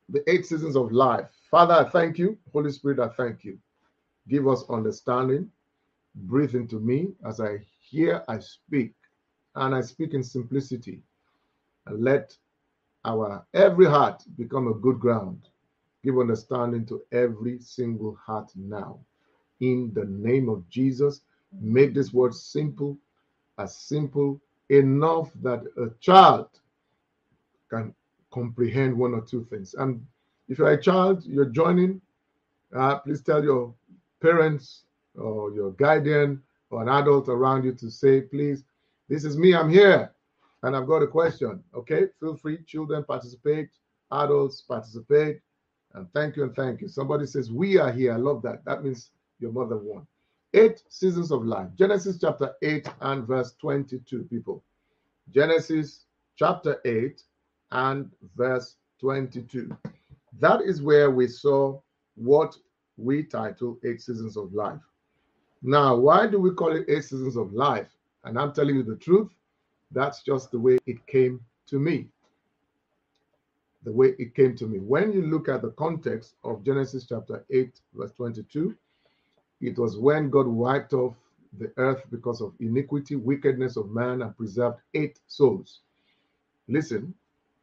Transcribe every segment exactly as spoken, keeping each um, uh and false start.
the eight seasons of life. Father, I thank you. Holy Spirit, I thank you. Give us understanding. Breathe into me as I hear, I speak, and I speak in simplicity. And let our every heart become a good ground. Give understanding to every single heart now. In the name of Jesus, make this word simple, as simple enough that a child can comprehend one or two things. And if you're a child, you're joining, uh, please tell your parents or your guardian or an adult around you to say, please, this is me, I'm here, and I've got a question. Okay, feel free, children participate, adults participate, and thank you and thank you. Somebody says, we are here. I love that. That means your mother won. Eight seasons of life. Genesis chapter eight and verse twenty-two, people. Genesis chapter eight and verse twenty-two. That is where we saw what we title Eight Seasons of Life. Now, why do we call it Eight Seasons of Life? And I'm telling you the truth, that's just the way it came to me. The way it came to me. When you look at the context of Genesis chapter eight, verse twenty-two, it was when God wiped off the earth because of iniquity, wickedness of man, and preserved eight souls. Listen,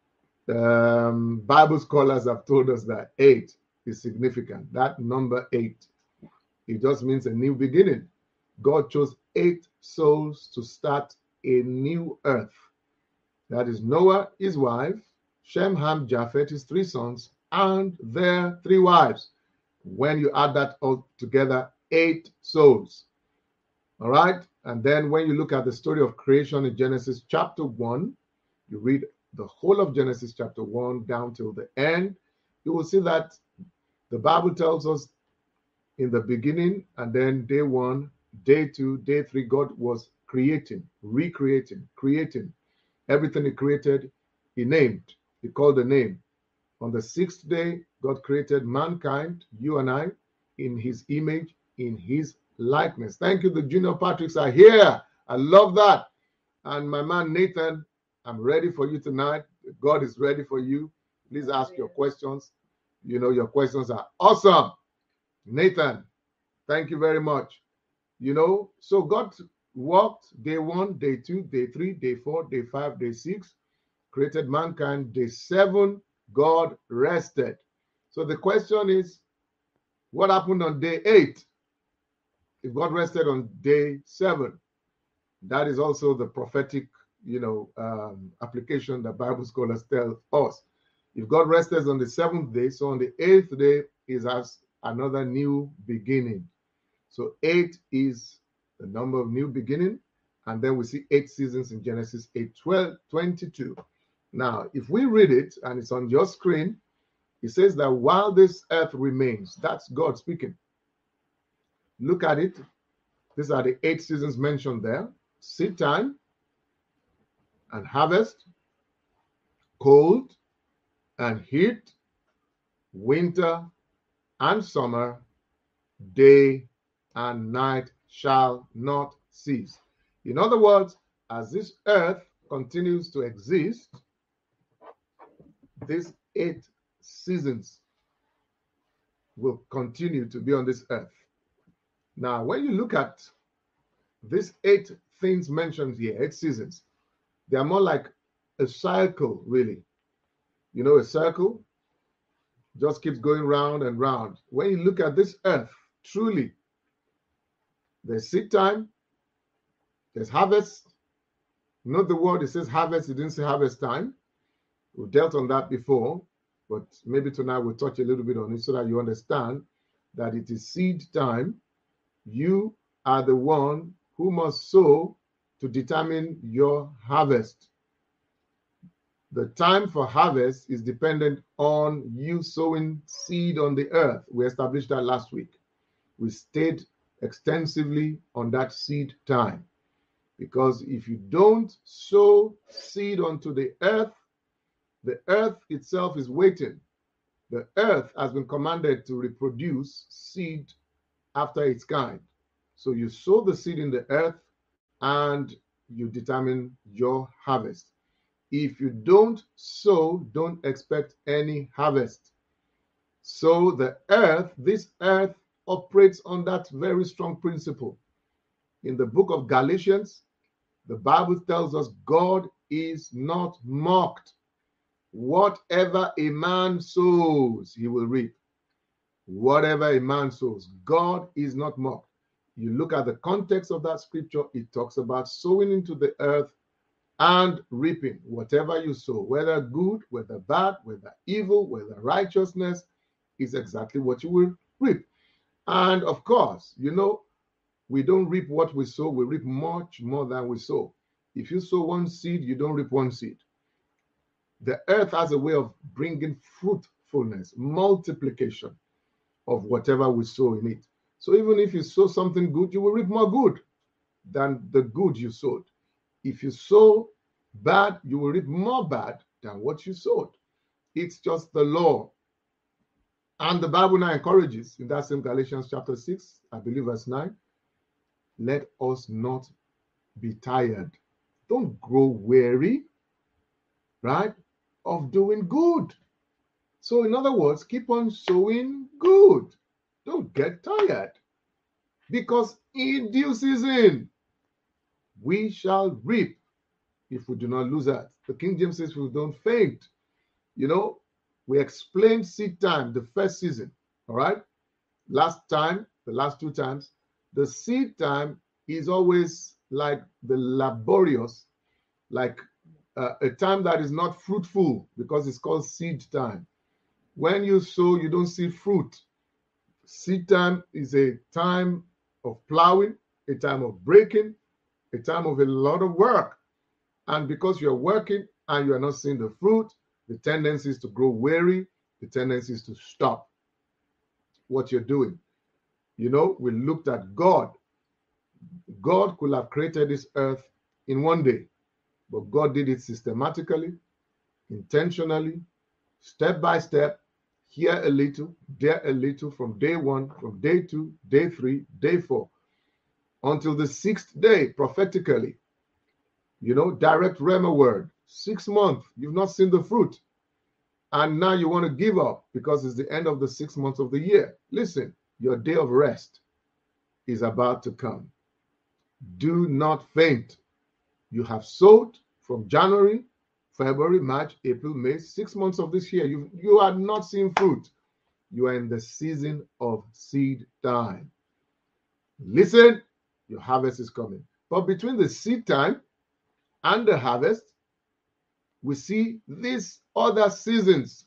um, Bible scholars have told us that eight is significant. That number eight, it just means a new beginning. God chose eight souls to start a new earth. That is Noah, his wife, Shem, Ham, Japheth, his three sons, and their three wives. When you add that all together, eight souls. All right? And then when you look at the story of creation in Genesis chapter one, you read the whole of Genesis chapter one down till the end, you will see that the Bible tells us in the beginning, and then day one, day two, day three, God was creating, recreating, creating. Everything he created, he named. He called a name. On the sixth day, God created mankind, you and I, in his image, in his likeness. Thank you. The Junior Patricks are here. I love that. And my man Nathan, I'm ready for you tonight. God is ready for you. Please ask your questions. You know, your questions are awesome. Nathan, thank you very much. You know, so God walked day one, day two, day three, day four, day five, day six, created mankind. Day seven, God rested. So the question is, what happened on day eight? If God rested on day seven, that is also the prophetic, you know, um, application that Bible scholars tell us. If God rested on the seventh day, so on the eighth day is as another new beginning. So eight is the number of new beginning, and then we see eight seasons in Genesis eight, twelve, twenty-two. Now, if we read it, and it's on your screen, it says that while this earth remains, that's God speaking. Look at it. These are the eight seasons mentioned there. Seed time and harvest, cold and heat, winter and summer, day and night shall not cease. In other words, as this earth continues to exist, these eight seasons will continue to be on this earth. Now, when you look at these eight things mentioned here, eight seasons, they are more like a cycle, really. You know, a circle just keeps going round and round. When you look at this earth, truly, there's seed time, there's harvest. Note the word, it says harvest, it didn't say harvest time. We've dealt on that before, but maybe tonight we'll touch a little bit on it so that you understand that it is seed time. You are the one who must sow to determine your harvest. The time for harvest is dependent on you sowing seed on the earth. We established that last week. We stayed extensively on that seed time. Because if you don't sow seed onto the earth, the earth itself is waiting. The earth has been commanded to reproduce seed after its kind. So you sow the seed in the earth and you determine your harvest. If you don't sow, don't expect any harvest. So the earth, this earth operates on that very strong principle. In the book of Galatians, the Bible tells us God is not mocked. Whatever a man sows, he will reap. Whatever a man sows, God is not mocked. You look at the context of that scripture, it talks about sowing into the earth and reaping. Whatever you sow, whether good, whether bad, whether evil, whether righteousness, is exactly what you will reap. And of course, you know, we don't reap what we sow, we reap much more than we sow. If you sow one seed, you don't reap one seed. The earth has a way of bringing fruitfulness, multiplication of whatever we sow in it. So even if you sow something good, you will reap more good than the good you sowed. If you sow bad, you will reap more bad than what you sowed. It's just the law. And the Bible now encourages in that same Galatians chapter six, I believe verse nine, let us not be tired. Don't grow weary, right, of doing good. So in other words, keep on sowing good. Don't get tired. Because in due season, we shall reap if we do not lose heart. The King James says we don't faint. You know, we explained seed time, the first season, all right? Last time, the last two times, the seed time is always like the laborious, like uh, a time that is not fruitful because it's called seed time. When you sow, you don't see fruit. Seed time is a time of plowing, a time of breaking, a time of a lot of work. And because you're working and you're not seeing the fruit, the tendency is to grow weary, the tendency is to stop what you're doing. You know, we looked at God. God could have created this earth in one day, but God did it systematically, intentionally, step by step, here a little, there a little, from day one, from day two, day three, day four, until the sixth day, prophetically. You know, direct Rhema word, six months, you've not seen the fruit. And now you want to give up because it's the end of the six months of the year. Listen, your day of rest is about to come. Do not faint. You have sowed from January, February, March, April, May, six months of this year. You, you are not seeing fruit. You are in the season of seed time. Listen, your harvest is coming. But between the seed time and the harvest, we see these other seasons.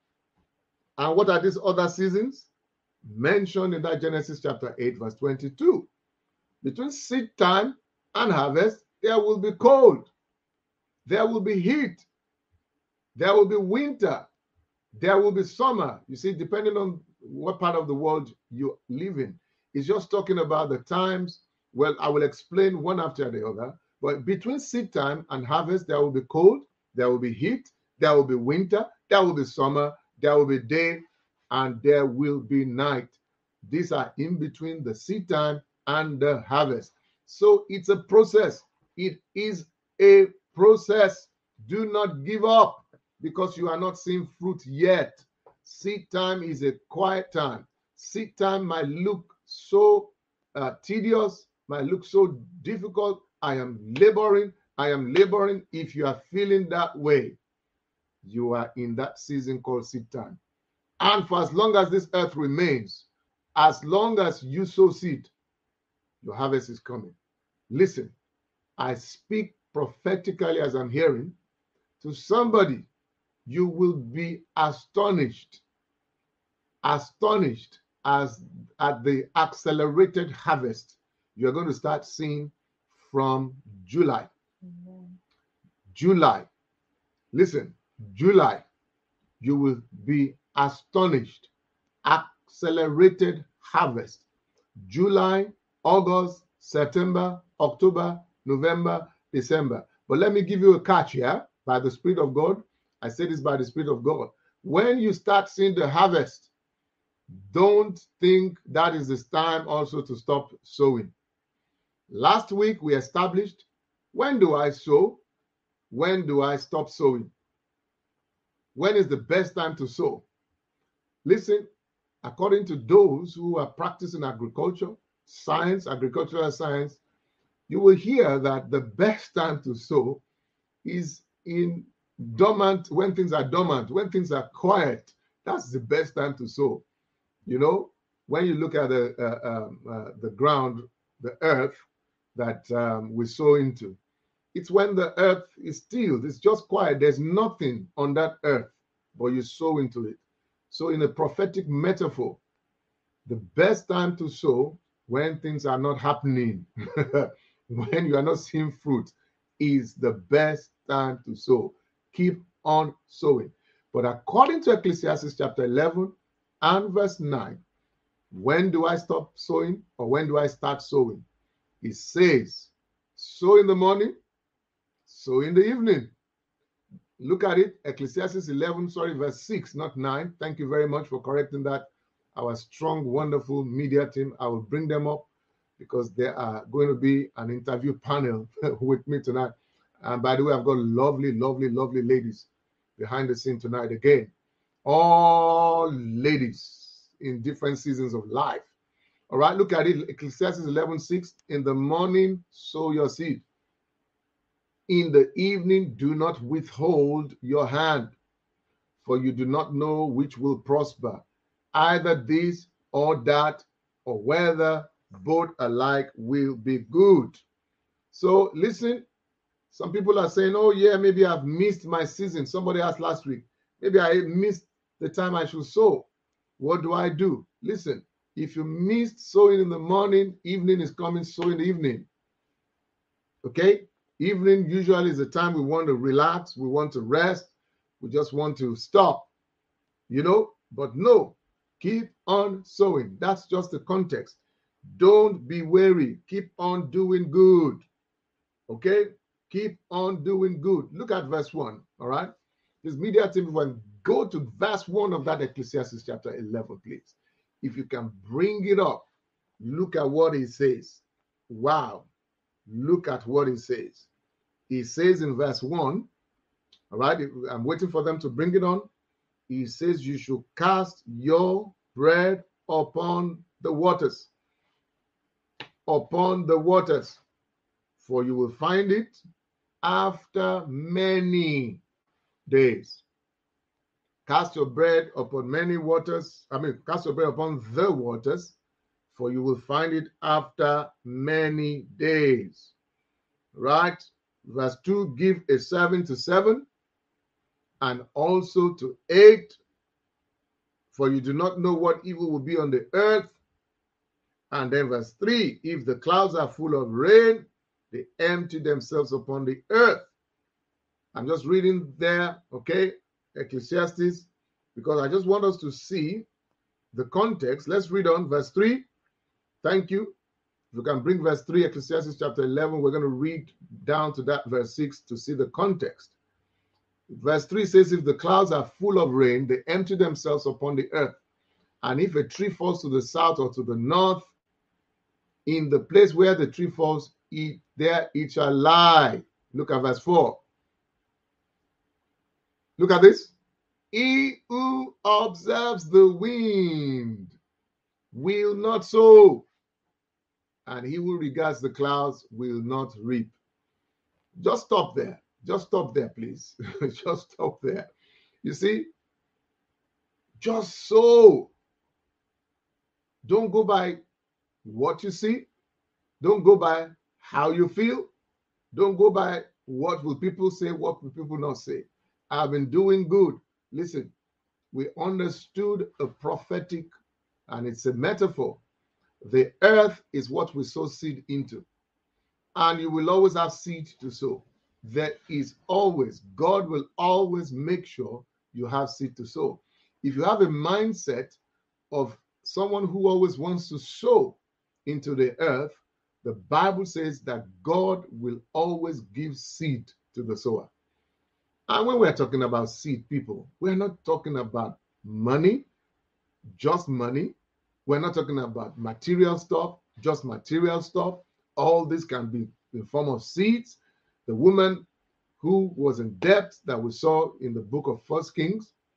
And what are these other seasons? Mentioned in that Genesis chapter eight, verse twenty-two. Between seed time and harvest, there will be cold. There will be heat. There will be winter. There will be summer. You see, depending on what part of the world you live in. It's just talking about the times. Well, I will explain one after the other. But between seed time and harvest, there will be cold. There will be heat. There will be winter. There will be summer. There will be day. And there will be night. These are in between the seed time and the harvest. So it's a process. It is a process. Do not give up because you are not seeing fruit yet. Seed time is a quiet time. Seed time might look so uh, tedious, might look so difficult. I am laboring. I am laboring. If you are feeling that way, you are in that season called seed time. And for as long as this earth remains, as long as you sow seed, your harvest is coming. Listen, I speak prophetically as I'm hearing to somebody. You will be astonished, astonished as at the accelerated harvest you're going to start seeing from July. Amen. July. Listen, July, you will be astonished. Accelerated harvest. July, August, September, October, November, December. But let me give you a catch here by the Spirit of God. I say this by the Spirit of God. When you start seeing the harvest, don't think that is the time also to stop sowing. Last week we established, when do I sow? When do I stop sowing? When is the best time to sow? Listen, according to those who are practicing agriculture, science, agricultural science, you will hear that the best time to sow is in dormant, when things are dormant, when things are quiet. That's the best time to sow. You know, when you look at the uh, um, uh, the ground, the earth that um, we sow into, it's when the earth is still, it's just quiet. There's nothing on that earth, but you sow into it. So, in a prophetic metaphor, the best time to sow when things are not happening, when you are not seeing fruit, is the best time to sow. Keep on sowing. But according to Ecclesiastes chapter eleven and verse nine, when do I stop sowing or when do I start sowing? It says, sow in the morning, sow in the evening. Look at it, Ecclesiastes eleven, sorry, verse six, not nine. Thank you very much for correcting that. Our strong, wonderful media team, I will bring them up because there are going to be an interview panel with me tonight. And by the way, I've got lovely, lovely, lovely ladies behind the scene tonight again. All ladies in different seasons of life. All right, look at it, Ecclesiastes eleven six. In the morning, sow your seed. In the evening, do not withhold your hand, for you do not know which will prosper, either this or that, or whether both alike will be good. So listen, some people are saying, oh yeah, maybe I've missed my season. Somebody asked last week, maybe I missed the time I should sow. What do I do? Listen, if you missed sowing in the morning, evening is coming, sow in the evening. Okay? Evening usually is the time we want to relax, we want to rest, we just want to stop, you know, but no, keep on sowing. That's just the context. Don't be weary. Keep on doing good. Okay? Keep on doing good. Look at verse one, all right? This media team, when go to verse one of that Ecclesiastes chapter eleven, please. If you can bring it up, look at what it says. Wow. Look at what it says. He says in verse one, all right, I'm waiting for them to bring it on. He says, you should cast your bread upon the waters, upon the waters, for you will find it after many days. Cast your bread upon many waters, I mean, cast your bread upon the waters, for you will find it after many days. Right? Verse two, give a seven to seven, and also to eight, for you do not know what evil will be on the earth. And then verse three, if the clouds are full of rain, they empty themselves upon the earth. I'm just reading there, okay, Ecclesiastes, because I just want us to see the context. Let's read on verse three. Thank you. If you can bring verse three, Ecclesiastes chapter eleven, we're going to read down to that verse six to see the context. Verse three says, if the clouds are full of rain, they empty themselves upon the earth. And if a tree falls to the south or to the north, in the place where the tree falls, it, there it shall lie. Look at verse four. Look at this. He who observes the wind will not sow, and he who regards the clouds will not reap. Just stop there. Just stop there, please. Just stop there. You see, just sow. Don't go by what you see. Don't go by how you feel. Don't go by what will people say, what will people not say. I've been doing good. Listen, we understood a prophetic, and it's a metaphor. The earth is what we sow seed into. And you will always have seed to sow. There is always, God will always make sure you have seed to sow. If you have a mindset of someone who always wants to sow into the earth, the Bible says that God will always give seed to the sower. And when we're talking about seed, people, we're not talking about money, just money. We're not talking about material stuff, just material stuff. All this can be in form of seeds. The woman who was in debt that we saw in the book of First Kings,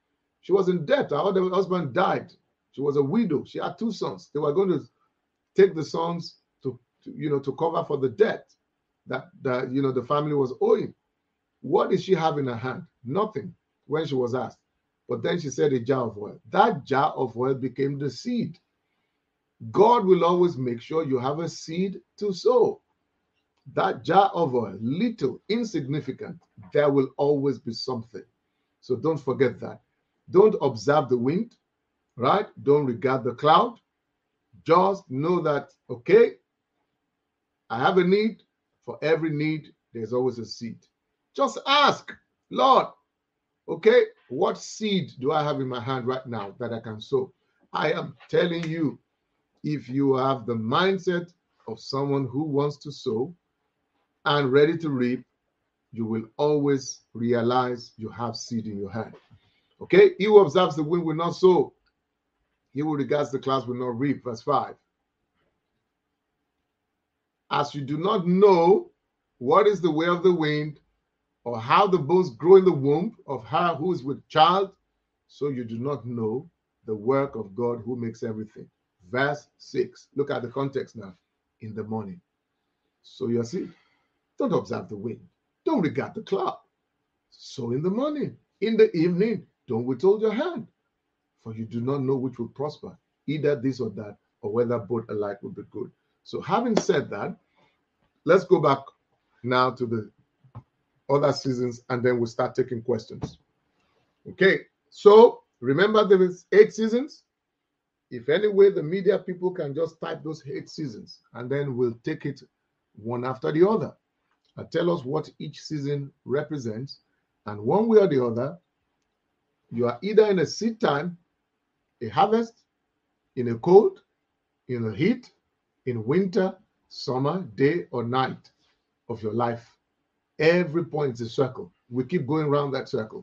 She was in debt. Her other husband died. She was a widow. She had two sons. They were going to take the sons to, to you know, to cover for the debt that, that, you know, the family was owing. What did she have in her hand? Nothing when she was asked. But then she said a jar of oil. That jar of oil became the seed. God will always make sure you have a seed to sow. That jar of oil, little, insignificant, there will always be something. So don't forget that. Don't observe the wind, right? Don't regard the cloud. Just know that, okay, I have a need. For every need, there's always a seed. Just ask, Lord, okay, what seed do I have in my hand right now that I can sow? I am telling you, if you have the mindset of someone who wants to sow and ready to reap, you will always realize you have seed in your hand. Okay, he who observes the wind will not sow. He who regards the clouds will not reap. Verse five. As you do not know what is the way of the wind, or how the bones grow in the womb of her who is with child, so you do not know the work of God who makes everything. Verse six. Look at the context now. In the morning. So you see, don't observe the wind. Don't regard the cloud. So in the morning. In the evening, don't withhold your hand. For you do not know which will prosper, either this or that, or whether both alike will be good. So having said that, let's go back now to the other seasons, and then we'll start taking questions. Okay, so remember there is eight seasons. If anyway the media people can just type those eight seasons, and then we'll take it one after the other and tell us what each season represents. And one way or the other, you are either in a seed time, a harvest, in a cold, in a heat, in winter, summer, day or night of your life. Every point is a circle. We keep going around that circle.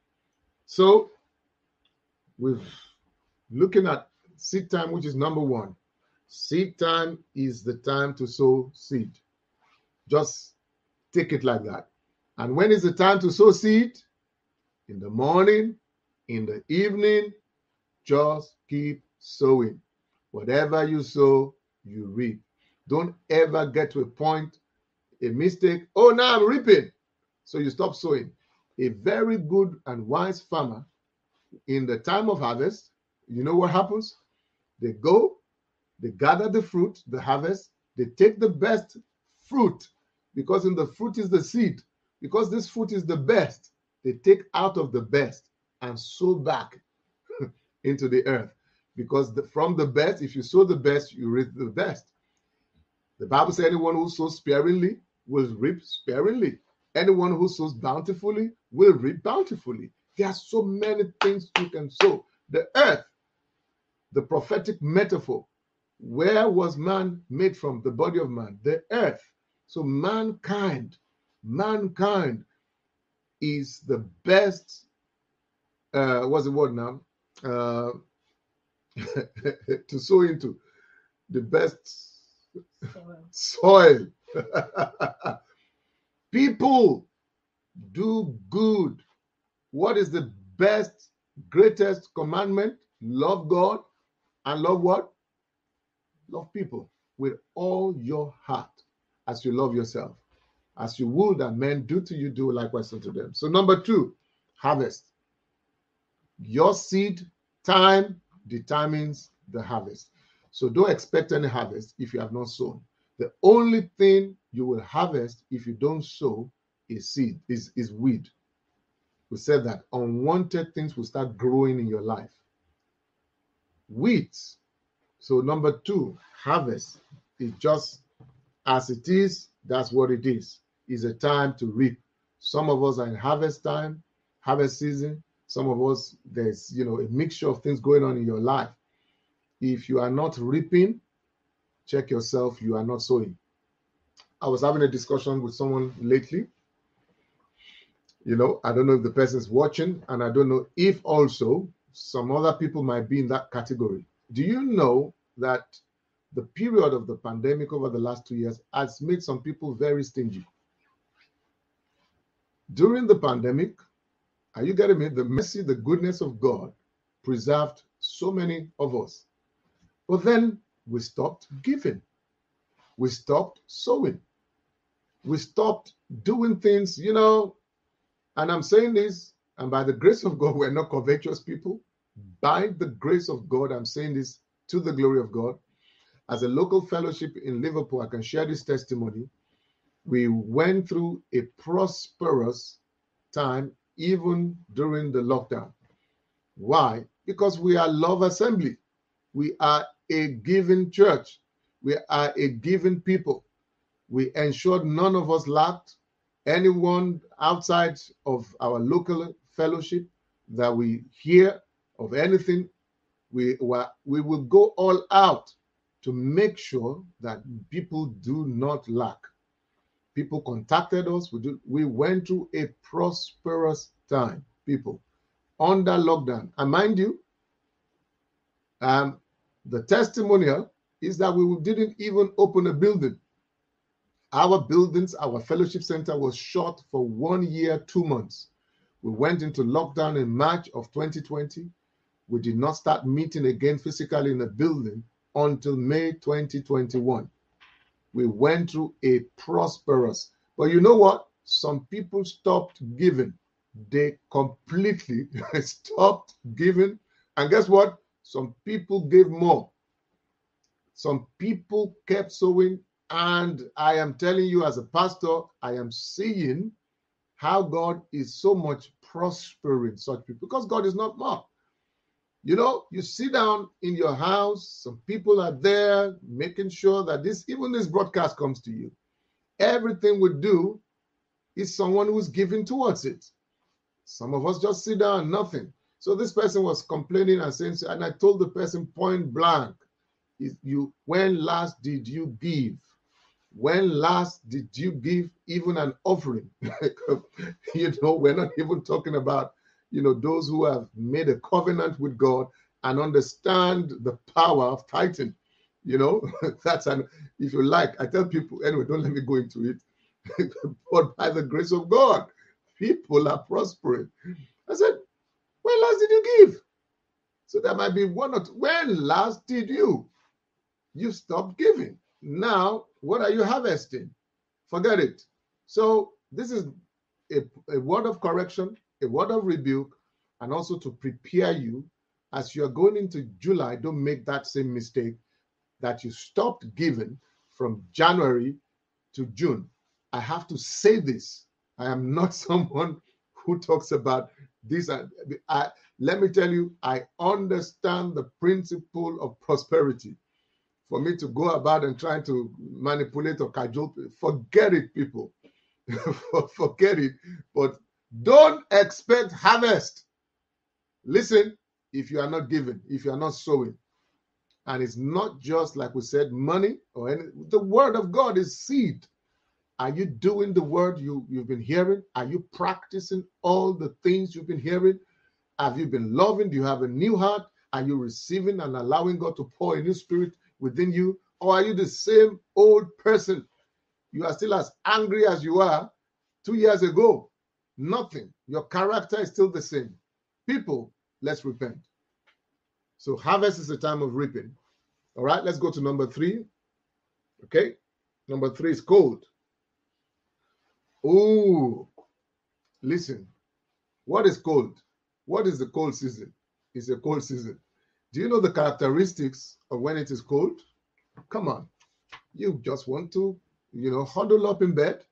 So we're looking at seed time, which is number one. Seed time is the time to sow seed. Just take it like that. And when is the time to sow seed? In the morning, in the evening. Just keep sowing. Whatever you sow, you reap. Don't ever get to a point, a mistake. Oh, now I'm reaping. So you stop sowing. A very good and wise farmer, in the time of harvest, you know what happens? They go, they gather the fruit, the harvest, they take the best fruit, because in the fruit is the seed. Because this fruit is the best, they take out of the best and sow back into the earth. Because the, from the best, if you sow the best, you reap the best. The Bible says anyone who sows sparingly will reap sparingly. Anyone who sows bountifully will reap bountifully. There are so many things you can sow. The earth, the prophetic metaphor, where was man made from? The body of man, the earth. So mankind, mankind is the best, uh, what's the word now? Uh, to sow into the best soil. soil. People, do good. What is the best, greatest commandment? Love God and love what? Love people with all your heart as you love yourself. As you would that men do to you, do likewise unto them. So number two, harvest. Your seed time determines the harvest. So don't expect any harvest if you have not sown. The only thing you will harvest if you don't sow is seed, is, is weed. We said that unwanted things will start growing in your life. Weeds. So number two, harvest is just as it is, that's what it is. It's a time to reap. Some of us are in harvest time, harvest season. Some of us, there's, you know, a mixture of things going on in your life. If you are not reaping, check yourself, you are not sowing. I was having a discussion with someone lately. You know, I don't know if the person is watching, and I don't know if also some other people might be in that category. Do you know that the period of the pandemic over the last two years has made some people very stingy? During the pandemic, Are you getting me? The mercy, the goodness of God preserved so many of us. But then we stopped giving. We stopped sowing. We stopped doing things, you know. And I'm saying this, and by the grace of God, we're not covetous people. By the grace of God, I'm saying this to the glory of God. As a local fellowship in Liverpool, I can share this testimony. We went through a prosperous time even during the lockdown. Why? Because we are Love Assembly. We are a giving church. We are a giving people. We ensured none of us lacked. Anyone outside of our local fellowship that we hear of anything, we, were, we will go all out to make sure that people do not lack. People contacted us. We, do, we went through a prosperous time, people, under lockdown. And mind you, um, the testimonial is that we didn't even open a building. Our buildings, our fellowship center was shut for one year, two months. We went into lockdown in March of twenty twenty. We did not start meeting again physically in a building until May twenty twenty-one. We went through a prosperous. But you know what? Some people stopped giving. They completely stopped giving. And guess what? Some people gave more. Some people kept sowing. And I am telling you, as a pastor, I am seeing how God is so much prospering such people, because God is not mocked. You know, you sit down in your house, some people are there making sure that this, even this broadcast comes to you. Everything we do is someone who's giving towards it. Some of us just sit down, nothing. So this person was complaining and saying, and I told the person point blank, is you, when last did you give? When last did you give even an offering? You know, we're not even talking about, you know, those who have made a covenant with God and understand the power of tithing. You know, that's an, if you like, I tell people, anyway, don't let me go into it. But by the grace of God, people are prospering. I said, when last did you give? So there might be one or two. When last did you? You stopped giving. Now, what are you harvesting? Forget it. So this is a, a word of correction, a word of rebuke, and also to prepare you as you are going into July. Don't make that same mistake that you stopped giving from January to June. I have to say this. I am not someone who talks about this. I, I, let me tell you, I understand the principle of prosperity. For me to go about and trying to manipulate or cajole, forget it, people. Forget it. But don't expect harvest. Listen, if you are not giving, if you are not sowing, and it's not just like we said, money or any, the word of God is seed. Are you doing the word you, you've been hearing? Are you practicing all the things you've been hearing? Have you been loving? Do you have a new heart? Are you receiving and allowing God to pour a new spirit within you? Or are you the same old person? You are still as angry as you are two years ago. Nothing. Your character is still the same. People, let's repent. So harvest is a time of reaping. All right, let's go to number three. Okay, number three is cold. Oh, listen. What is cold? What is the cold season? It's a cold season. Do you know the characteristics of when it is cold? Come on. You just want to, you know, huddle up in bed.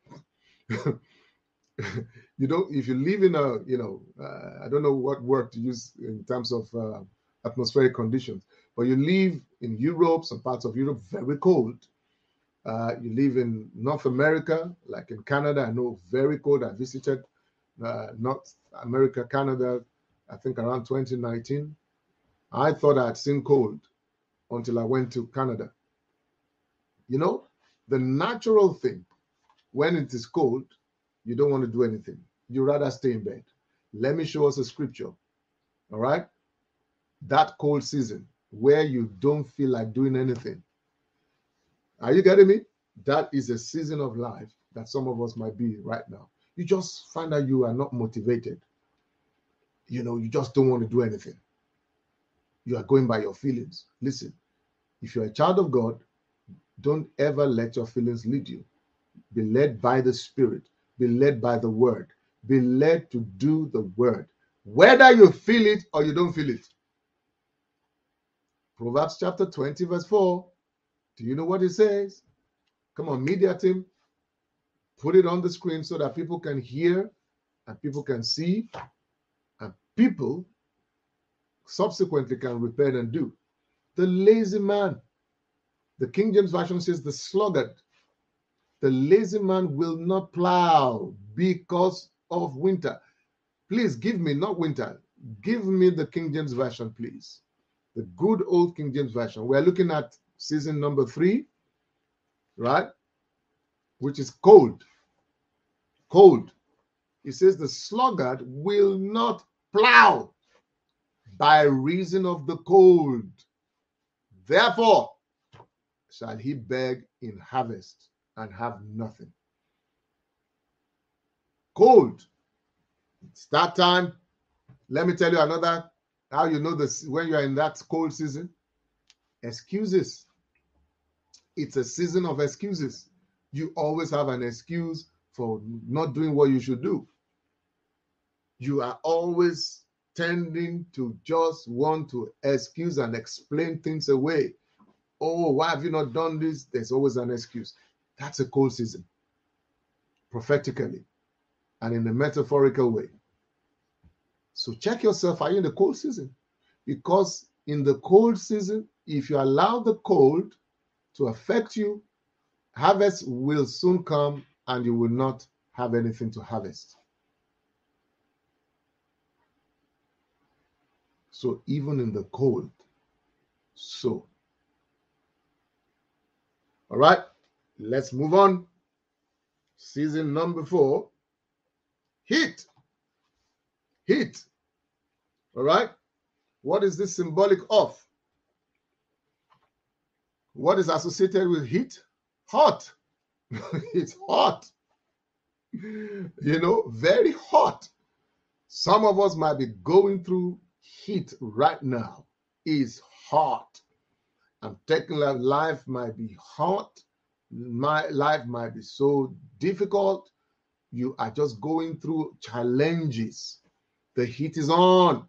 You know, if you live in a, you know, uh, I don't know what word to use in terms of uh, atmospheric conditions, but you live in Europe, some parts of Europe, very cold. Uh, you live in North America, like in Canada, I know, very cold. I visited uh, North America, Canada, I think around twenty nineteen. I thought I had seen cold until I went to Canada. You know, the natural thing, when it is cold, you don't want to do anything. You rather stay in bed. Let me show us a scripture. All right? That cold season where you don't feel like doing anything. Are you getting me? That is a season of life that some of us might be right now. You just find out you are not motivated. you know, you just don't want to do anything. You are going by your feelings. Listen, if you're a child of God, don't ever let your feelings lead you. Be led by the Spirit. Be led by the Word. Be led to do the Word, whether you feel it or you don't feel it. Proverbs chapter twenty, verse four. Do you know what it says? Come on, media team. Put it on the screen so that people can hear and people can see and people subsequently can repent and do. The lazy man. The King James Version says the sluggard. The lazy man will not plow because of winter. Please give me, not winter, give me the King James Version, please. The good old King James Version. We're looking at season number three, right? Which is cold. Cold. It says the sluggard will not plow by reason of the cold. Therefore shall he beg in harvest and have nothing. Cold. It's that time. Let me tell you another, how you know this when you are in that cold season. Excuses. It's a season of excuses. You always have an excuse for not doing what you should do. You are always tending to just want to excuse and explain things away. Oh, why have you not done this? There's always an excuse. That's a cold season, prophetically and in a metaphorical way. So check yourself. Are you in the cold season? Because in the cold season, if you allow the cold to affect you, harvest will soon come and you will not have anything to harvest. So even in the cold, so. All right, let's move on. Season number four, heat. Heat. All right, what is this symbolic of? What is associated with heat? Hot. It's hot. You know, very hot. Some of us might be going through heat right now. It's hot. I'm taking life. Life might be hot. My life might be so difficult. You are just going through challenges. The heat is on.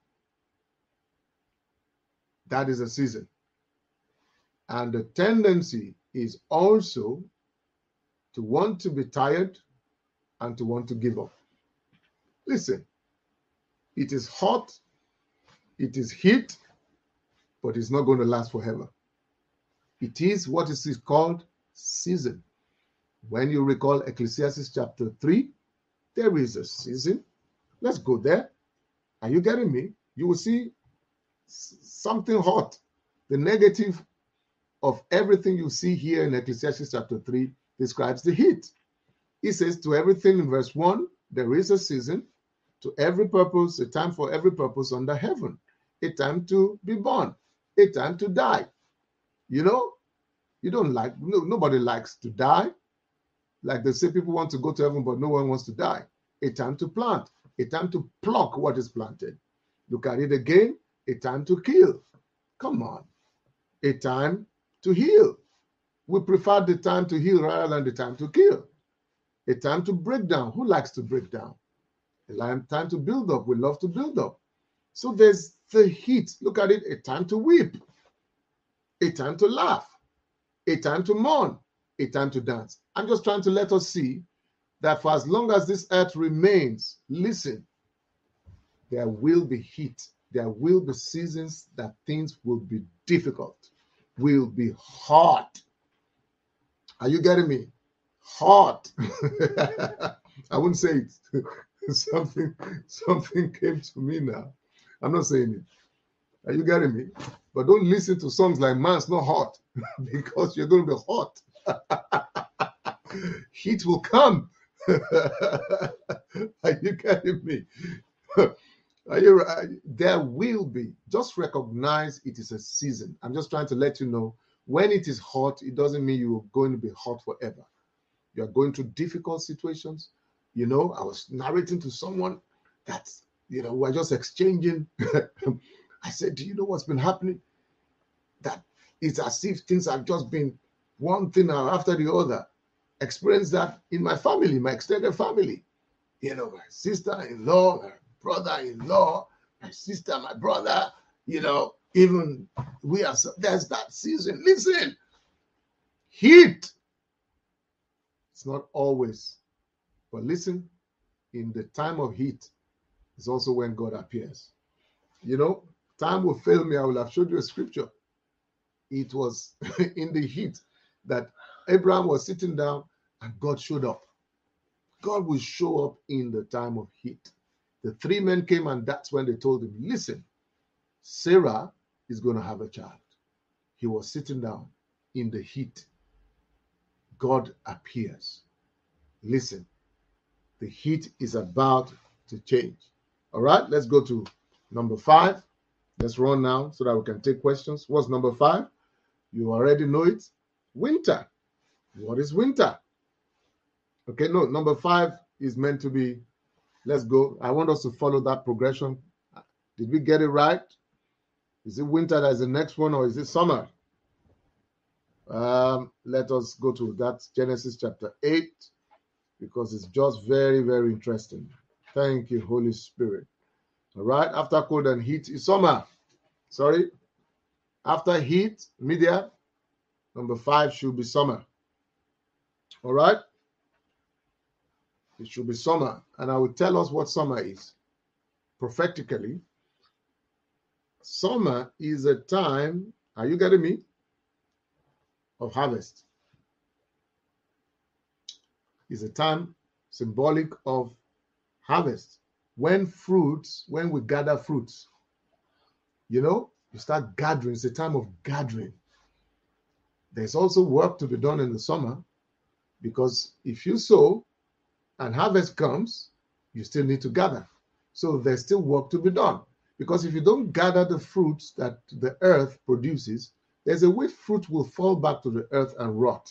That is a season. And the tendency is also to want to be tired and to want to give up. Listen, it is hot, it is heat, but it's not going to last forever. It is what is called season. When you recall Ecclesiastes chapter three, there is a season. Let's go there. Are you getting me? You will see something hot. The negative of everything you see here in Ecclesiastes chapter three describes the heat. It says to everything in verse one, there is a season, to every purpose, a time for every purpose under heaven, a time to be born, a time to die. You know, you don't like, no, nobody likes to die. Like they say, people want to go to heaven, but no one wants to die. A time to plant, a time to pluck what is planted. Look at it again, a time to kill. Come on. A time to heal. We prefer the time to heal rather than the time to kill. A time to break down. Who likes to break down? A time to build up. We love to build up. So there's the heat. Look at it. A time to weep. A time to laugh. A time to mourn. A time to dance. I'm just trying to let us see that for as long as this earth remains, listen, there will be heat. There will be seasons that things will be difficult, will be hot. Are you getting me? Hot. I wouldn't say it. something, something came to me now. I'm not saying it. Are you getting me? But don't listen to songs like "Man's Not Hot" because you're going to be hot. Heat will come. Are you getting me? Are you, uh, there will be. Just recognize it is a season. I'm just trying to let you know when it is hot, it doesn't mean you're going to be hot forever. You're going through difficult situations. You know, I was narrating to someone that You know, we're just exchanging. I said, do you know what's been happening? That it's as if things have just been one thing after the other. Experience that in my family, my extended family. You know, my sister-in-law, my brother-in-law, my sister, my brother, you know, even we are, there's that season. Listen, heat. It's not always, but listen, in the time of heat is also when God appears. You know, time will fail me. I will have showed you a scripture. It was in the heat that Abraham was sitting down and God showed up. God will show up in the time of heat. The three men came, and that's when they told him, listen, Sarah is going to have a child. He was sitting down in the heat. God appears. Listen, the heat is about to change. All right, let's go to number five. Let's run now so that we can take questions. What's number five? You already know it. Winter. What is winter? Okay, no, number five is meant to be, let's go. I want us to follow that progression. Did we get it right? Is it winter that is the next one, or is it summer? Um, let us go to that Genesis chapter eight, because it's just very, very interesting. Thank you, Holy Spirit. All right, after cold and heat is summer. Sorry. After heat, media, number five should be summer. All right. It should be summer. And I will tell us what summer is. Prophetically, summer is a time, are you getting me? Of harvest. It's a time symbolic of harvest. When fruits, when we gather fruits, you know, you start gathering. It's a time of gathering. There's also work to be done in the summer, because if you sow and harvest comes, you still need to gather. So there's still work to be done. Because if you don't gather the fruits that the earth produces, there's a way fruit will fall back to the earth and rot.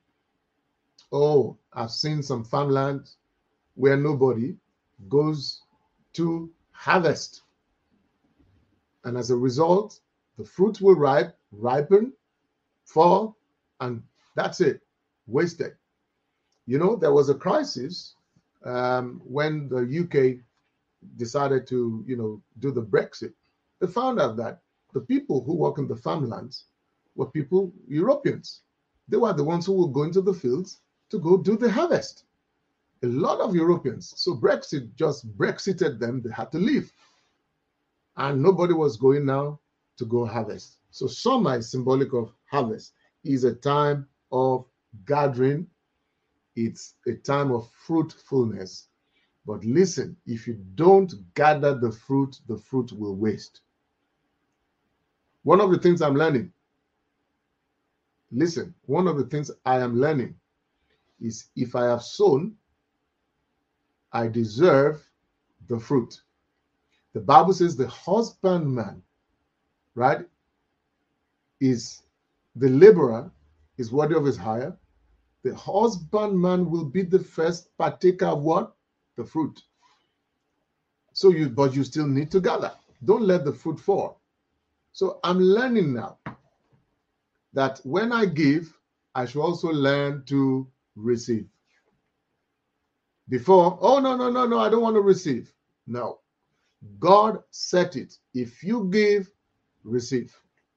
Oh, I've seen some farmlands where nobody goes to harvest. And as a result, the fruit will ripe, ripen, fall, and that's it, wasted. You know, there was a crisis um, when the U K decided to, you know, do the Brexit. They found out that the people who work in the farmlands were people, Europeans. They were the ones who would go into the fields to go do the harvest. A lot of Europeans. So Brexit just Brexited them. They had to leave. And nobody was going now to go harvest. So summer is symbolic of harvest. It's a time of gathering. It's a time of fruitfulness. But listen, if you don't gather the fruit, the fruit will waste. One of the things I'm learning, listen, one of the things I am learning is if I have sown, I deserve the fruit. The Bible says the husbandman, right, is the laborer is worthy of his hire. The husbandman will be the first partaker of what? The fruit. So you, but you still need to gather. Don't let the fruit fall. So I'm learning now that when I give, I should also learn to receive. Before, oh, no, no, no, no, I don't want to receive. No. God set it. If you give, receive.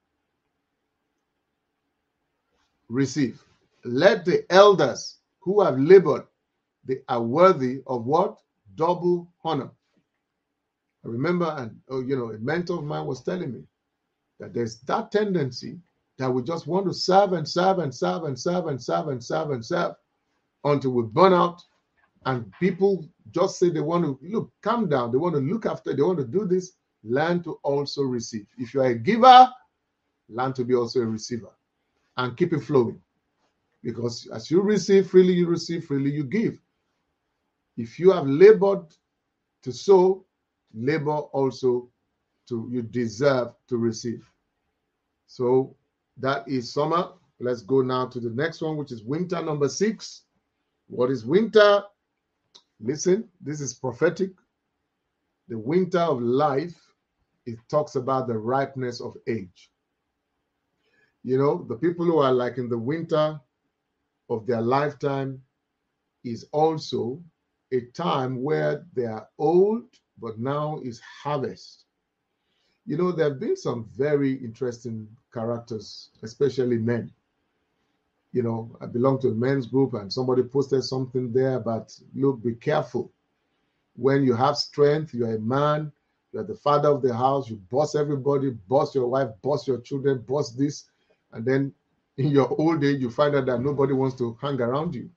Receive. Let the elders who have labored, they are worthy of what? Double honor. I remember, and oh, you know, a mentor of mine was telling me that there's that tendency that we just want to serve and serve and serve and serve and serve and serve and serve until we burn out. And people just say they want to, look, calm down. They want to look after, they want to do this. Learn to also receive. If you are a giver, learn to be also a receiver. And keep it flowing. Because as you receive freely, you receive freely, you give. If you have labored to sow, labor also to, you deserve to receive. So that is summer. Let's go now to the next one, which is winter, number six. What is winter? Listen, this is prophetic. The winter of life, it talks about the ripeness of age. You know, the people who are like in the winter of their lifetime is also a time where they are old, but now is harvest. You know, there have been some very interesting characters, especially men. You know, I belong to a men's group and somebody posted something there about, look, be careful. When you have strength, you're a man, you're the father of the house, you boss everybody, boss your wife, boss your children, boss this. And then in your old age, you find out that nobody wants to hang around you.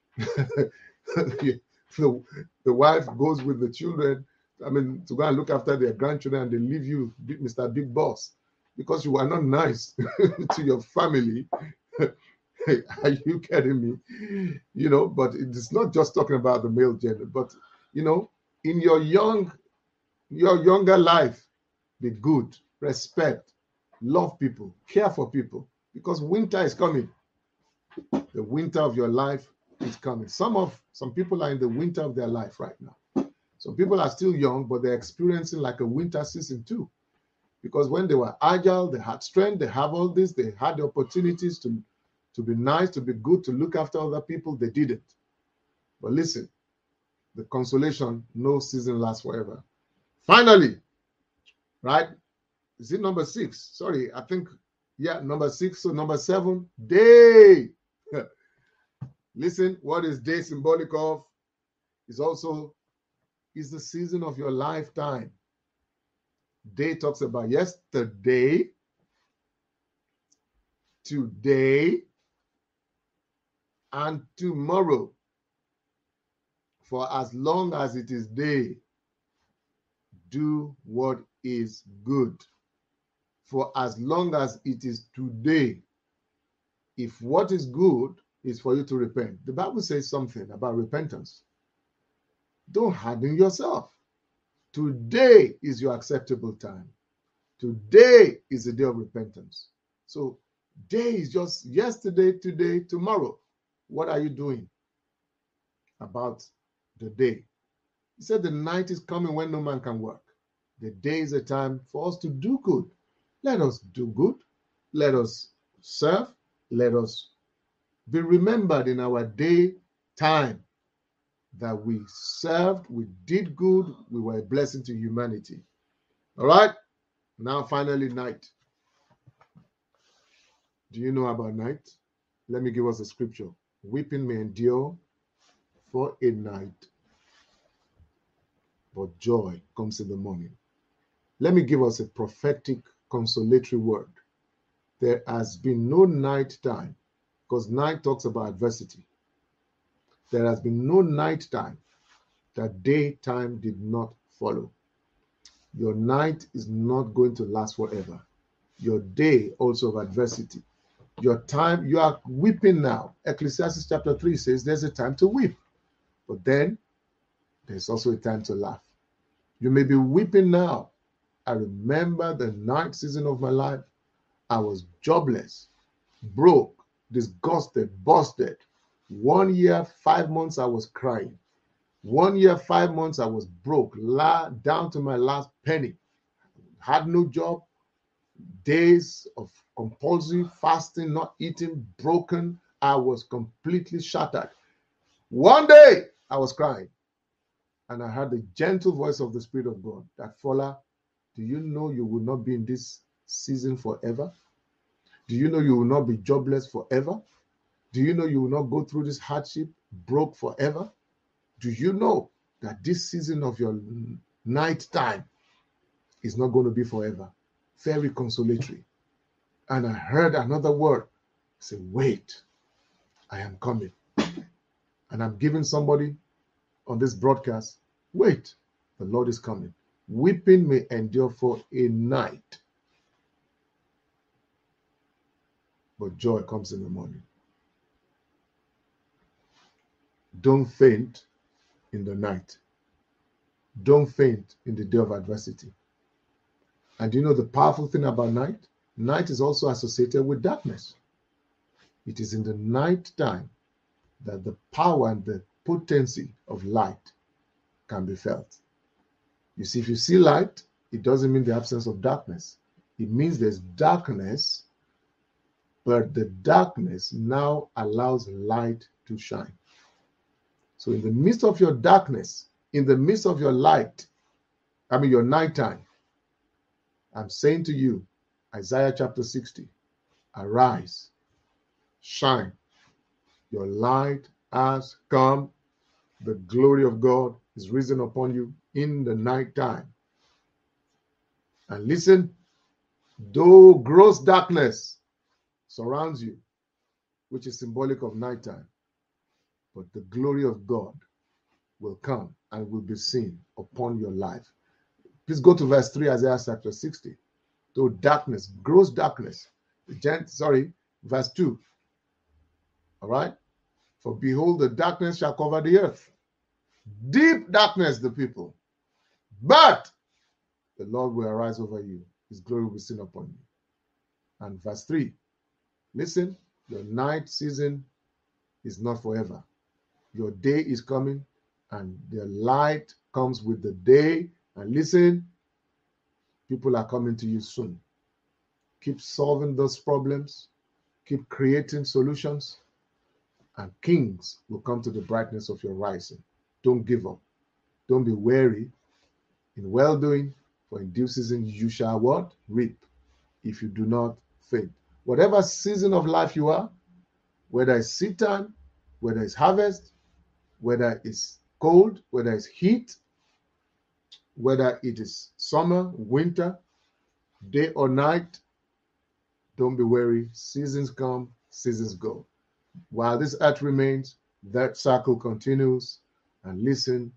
the, the wife goes with the children, I mean, to go and look after their grandchildren, and they leave you, Mister Big Boss, because you are not nice to your family. Are you kidding me? You know, but it's not just talking about the male gender, but, you know, in your young, your younger life, be good, respect, love people, care for people, because winter is coming. The winter of your life is coming. Some of some people are in the winter of their life right now. Some people are still young, but they're experiencing like a winter season too. Because when they were agile, they had strength, they have all this, they had the opportunities to, to be nice, to be good, to look after other people, they didn't. But listen, the consolation, no season lasts forever. Finally, right? Is it number six? Sorry, I think, yeah, number six. So number seven, day. Listen, what is day symbolic of? Is also is the season of your lifetime. Day talks about yesterday, today, and tomorrow. For as long as it is day, do what is good. For as long as it is today, if what is good is for you to repent. The Bible says something about repentance. Don't harden yourself. Today is your acceptable time. Today is the day of repentance. So day is just yesterday, today, tomorrow. What are you doing about the day? He said the night is coming when no man can work. The day is a time for us to do good. Let us do good. Let us serve. Let us be remembered in our day time that we served, we did good, we were a blessing to humanity. All right? Now, finally, night. Do you know about night? Let me give us a scripture. Weeping may endure for a night, but joy comes in the morning. Let me give us a prophetic, consolatory word. There has been no night time, because night talks about adversity. There has been no night time that daytime did not follow. Your night is not going to last forever. Your day also of adversity. Your time, you are weeping now. Ecclesiastes chapter three says there's a time to weep, but then there's also a time to laugh. You may be weeping now. I remember the night season of my life. I was jobless, broke, disgusted, busted. One year, five months, I was crying. One year, five months, I was broke, la- down to my last penny. Had no job, days of compulsory fasting, not eating, broken. I was completely shattered. One day, I was crying, and I heard the gentle voice of the Spirit of God that, Fola, do you know you will not be in this season forever? Do you know you will not be jobless forever? Do you know you will not go through this hardship broke forever? Do you know that this season of your night time is not going to be forever? Very consolatory. And I heard another word say, wait, I am coming. And I'm giving somebody on this broadcast, wait, the Lord is coming. Weeping may endure for a night, but joy comes in the morning. Don't faint in the night. Don't faint in the day of adversity. And you know the powerful thing about night? Night is also associated with darkness. It is in the night time that the power and the potency of light can be felt. You see, if you see light, it doesn't mean the absence of darkness. It means there's darkness, but the darkness now allows light to shine. So in the midst of your darkness, in the midst of your light, I mean your nighttime, I'm saying to you, Isaiah chapter sixty, arise, shine, your light has come, the glory of God is risen upon you in the nighttime. And listen, though gross darkness surrounds you, which is symbolic of nighttime, but the glory of God will come and will be seen upon your life. Please go to verse three, Isaiah chapter sixty. Though darkness, gross darkness, sorry, verse two. All right? For behold, the darkness shall cover the earth. Deep darkness, the people. But the Lord will arise over you. His glory will be seen upon you. And verse three. Listen, your night season is not forever. Your day is coming, and the light comes with the day. And listen, people are coming to you soon. Keep solving those problems. Keep creating solutions. And kings will come to the brightness of your rising. Don't give up. Don't be weary in well-doing, for in due season you shall what? Reap, if you do not faint. Whatever season of life you are, whether it's seed time, whether it's harvest, whether it's cold, whether it's heat, whether it is summer, winter, day or night, don't be weary. Seasons come, seasons go. While this earth remains, that cycle continues. And listen,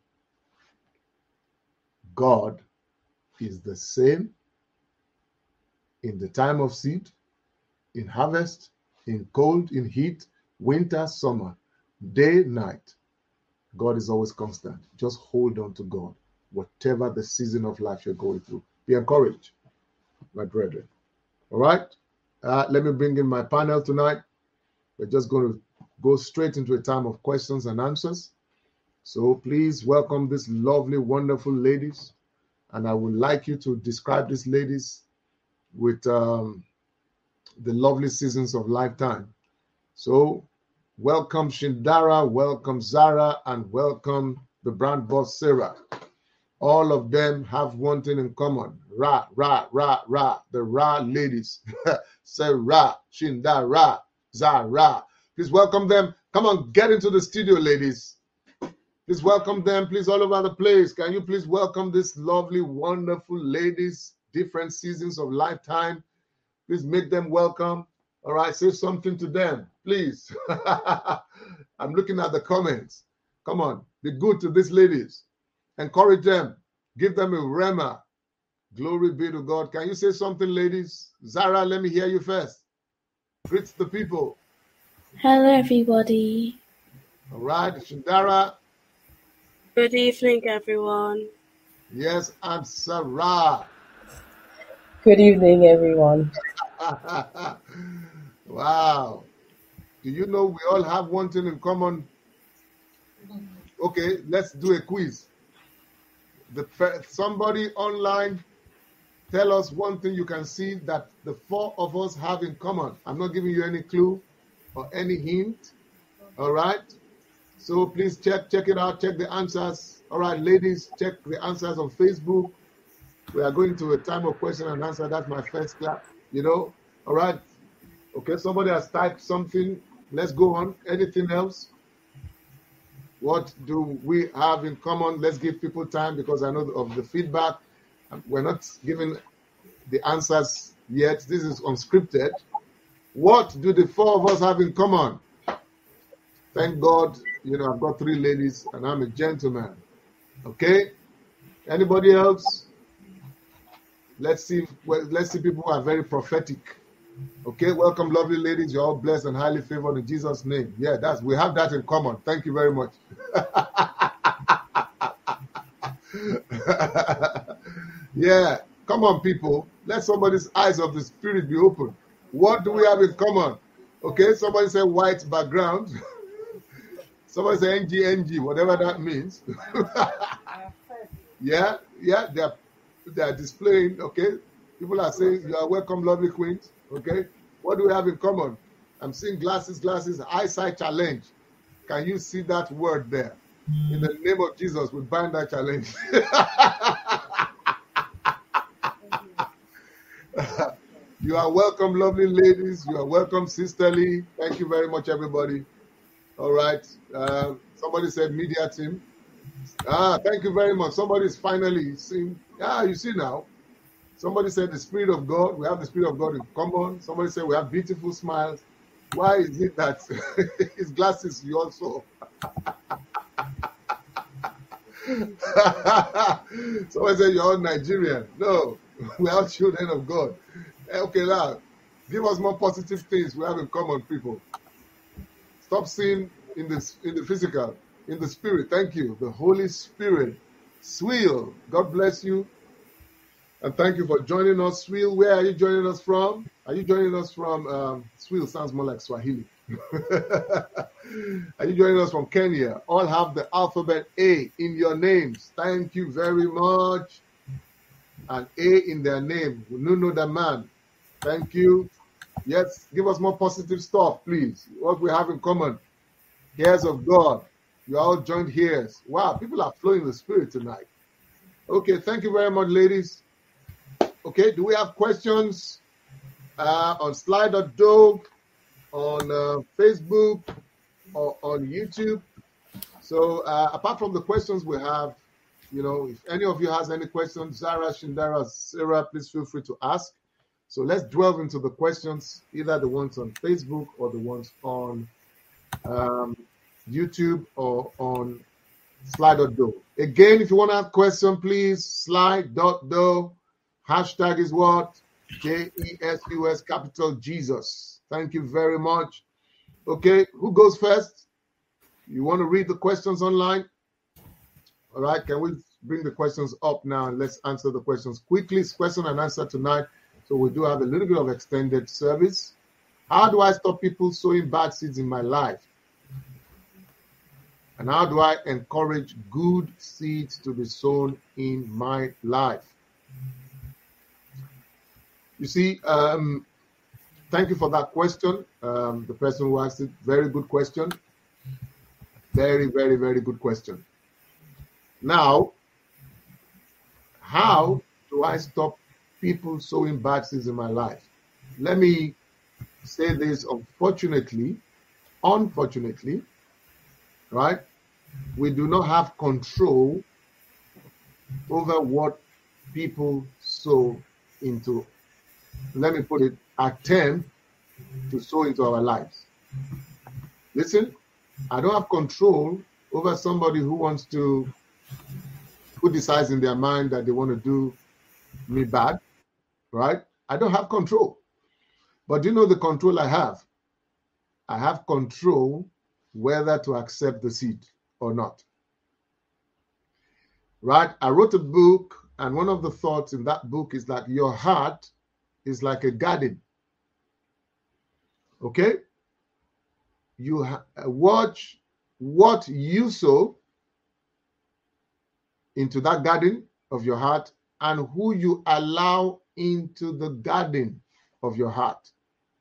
God is the same in the time of seed, in harvest, in cold, in heat, winter, summer, day, night. God is always constant. Just hold on to God, whatever the season of life you're going through. Be encouraged, my brethren. All right? Uh, let me bring in my panel tonight. We're just going to go straight into a time of questions and answers. So please welcome these lovely, wonderful ladies. And I would like you to describe these ladies with um, the lovely seasons of lifetime. So welcome Shindara, welcome Zara, and welcome the brand boss Sarah. All of them have one thing in common. Ra, ra, ra, ra. The Ra ladies. Sarah, Shindara, Zara. Please welcome them. Come on, get into the studio, ladies. Please welcome them, please, all over the place. Can you please welcome these lovely, wonderful ladies, different seasons of lifetime. Please make them welcome. All right, say something to them, please. I'm looking at the comments. Come on, be good to these ladies. Encourage them. Give them a rema. Glory be to God. Can you say something, ladies? Zara, let me hear you first. Greet the people. Hello, everybody. All right, Shindara. Good evening, everyone. Yes, and Sarah. Good evening, everyone. Wow. Do you know we all have one thing in common? Okay, let's do a quiz. The somebody online, tell us one thing you can see that the four of us have in common. I'm not giving you any clue or any hint. All right? So please check check it out. Check the answers. All right, ladies, check the answers on Facebook. We are going to a time of question and answer. That's my first class, you know. All right. Okay, somebody has typed something. Let's go on. Anything else? What do we have in common? Let's give people time because I know of the feedback. We're not giving the answers yet. This is unscripted. What do the four of us have in common? Thank God, you know, I've got three ladies and I'm a gentleman. Okay? Anybody else? Let's see. Well, let's see people who are very prophetic. Okay, welcome, lovely ladies. You're all blessed and highly favored in Jesus' name. Yeah, that's we have that in common. Thank you very much. Yeah, come on, people. Let somebody's eyes of the spirit be open. What do we have in common? Okay, somebody say white background. Somebody say N G N G, whatever that means. Yeah, yeah, they're they're displaying. Okay, people are saying you are welcome, lovely queens. Okay, what do we have in common? I'm seeing glasses, glasses, eyesight challenge. Can you see that word there? In the name of Jesus, we bind that challenge. You are welcome, lovely ladies. You are welcome, sisterly. Thank you very much, everybody. All right. Uh, somebody said media team. Ah, thank you very much. Somebody is finally seeing. Ah, you see now. Somebody said the Spirit of God. We have the Spirit of God in common. Somebody said we have beautiful smiles. Why is it that his glasses you also? Somebody said you're all Nigerian. No, we are children of God. Okay, now give us more positive things we have in common, people. Stop seeing in the in the physical, in the spirit. Thank you, the Holy Spirit. Swill, God bless you. And thank you for joining us. Swill, where are you joining us from? Are you joining us from, um, Swill sounds more like Swahili. Are you joining us from Kenya? All have the alphabet A in your names. Thank you very much. An A in their name. Nuno the man. Thank you. Yes, give us more positive stuff, please. What we have in common. Heirs of God. You are all joined heirs. Wow, people are flowing in the spirit tonight. Okay, thank you very much, ladies. Okay, do we have questions uh, on Slido, on uh, Facebook, or on YouTube? So uh, apart from the questions we have, you know, if any of you has any questions, Zara, Shindara, Sarah, please feel free to ask. So let's delve into the questions, either the ones on Facebook or the ones on um, YouTube or on Slido. Again, if you want to ask a question, please slide.do. Hashtag is what? J E S U S capital Jesus. Thank you very much. Okay, who goes first? You want to read the questions online? All right, can we bring the questions up now and let's answer the questions quickly. It's question and answer tonight. So we do have a little bit of extended service. How do I stop people sowing bad seeds in my life? And how do I encourage good seeds to be sown in my life? You see, um, thank you for that question. Um, the person who asked it, very good question. Very, very, very good question. Now, how do I stop people sowing bad seeds in my life? Let me say this, unfortunately, unfortunately, right? We do not have control over what people sow into, let me put it, attempt to sow into our lives. Listen, I don't have control over somebody who wants to, who decides in their mind that they want to do me bad, right? I don't have control. But you know the control I have? I have control whether to accept the seed or not. Right? I wrote a book, and one of the thoughts in that book is that your heart is like a garden. Okay? You ha- watch what you sow into that garden of your heart and who you allow into the garden of your heart.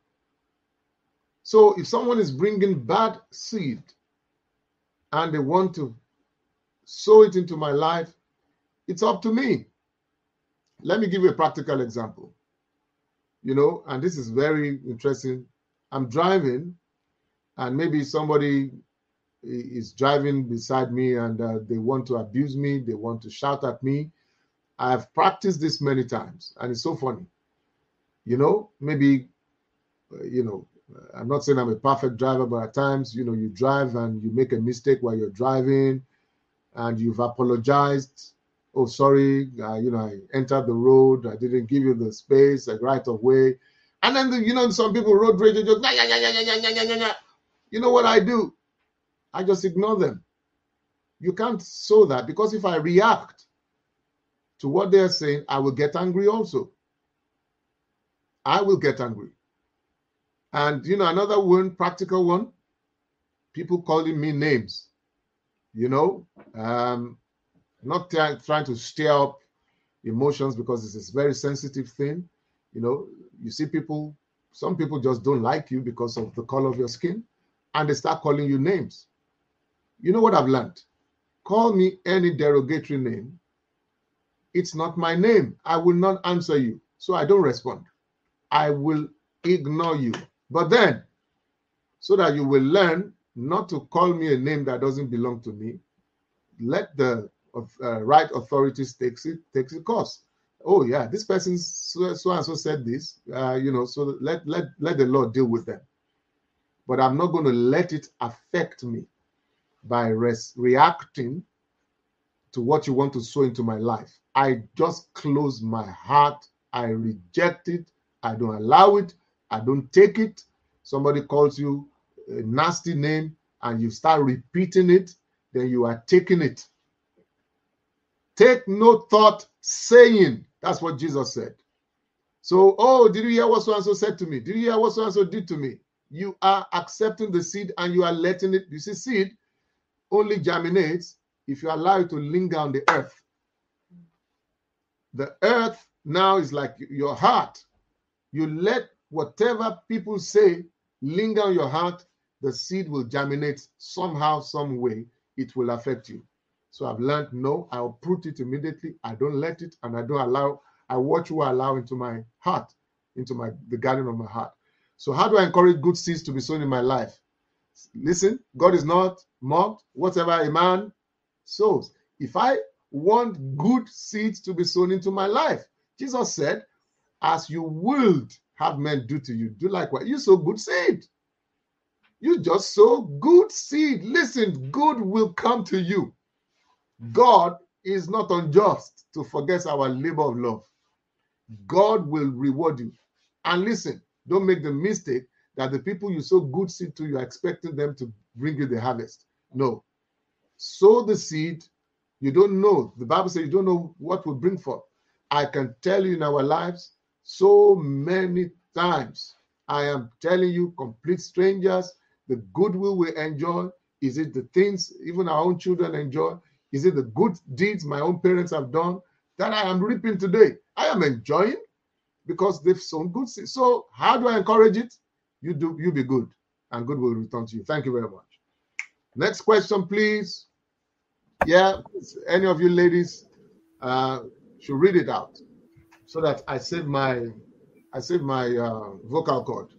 So if someone is bringing bad seed and they want to sow it into my life, it's up to me. Let me give you a practical example. You know, and this is very interesting. I'm driving, and maybe somebody is driving beside me and uh, they want to abuse me, they want to shout at me. I've practiced this many times, and it's so funny. You know, maybe, uh, you know, I'm not saying I'm a perfect driver, but at times, you know, you drive and you make a mistake while you're driving and you've apologized. Oh, sorry, uh, you know, I entered the road. I didn't give you the space, like right of way. And then, the, you know, some people road rage, just, nah, nah, nah, nah, nah, nah, nah, nah. You know what I do? I just ignore them. You can't sow that, because if I react to what they're saying, I will get angry also. I will get angry. And, you know, another one, practical one, people calling me names, you know, um, not try, trying to stir up emotions because it's a very sensitive thing. You know, you see people, some people just don't like you because of the color of your skin, and they start calling you names. You know what I've learned? Call me any derogatory name. It's not my name. I will not answer you. So I don't respond. I will ignore you. But then, so that you will learn not to call me a name that doesn't belong to me, let the uh, right authorities take it, take the course. Oh yeah, this person so, so and so said this, uh, you know, so let, let, let the Lord deal with them. But I'm not going to let it affect me by res- reacting to what you want to sow into my life. I just close my heart. I reject it. I don't allow it. I don't take it. Somebody calls you a nasty name and you start repeating it, then you are taking it. Take no thought saying. That's what Jesus said. So, oh, did you hear what so-and-so said to me? Did you hear what so-and-so did to me? You are accepting the seed and you are letting it. You see, seed only germinates if you allow it to linger on the earth. The earth now is like your heart. You let whatever people say linger on your heart, the seed will germinate somehow, some way. It will affect you. So I've learned, no, I'll uproot it immediately. I don't let it, and I don't allow, I watch who I allow into my heart, into my the garden of my heart. So how do I encourage good seeds to be sown in my life? Listen, God is not mocked. Whatever a man sows. If I want good seeds to be sown into my life, Jesus said, as you would have men do to you, do likewise. You sow good seed. You just sow good seed. Listen, good will come to you. God is not unjust to forget our labor of love. God will reward you. And listen, don't make the mistake that the people you sow good seed to, you're expecting them to bring you the harvest. No. Sow the seed. You don't know. The Bible says you don't know what will bring forth. I can tell you in our lives so many times, I am telling you, complete strangers, the goodwill we enjoy. Is it the things even our own children enjoy? Is it the good deeds my own parents have done that I am reaping today? I am enjoying because they've sown good seeds. So how do I encourage it? You do, you be good, and good will return to you. Thank you very much. Next question, please. Yeah, any of you ladies uh, should read it out so that I save my I save my uh, vocal cord.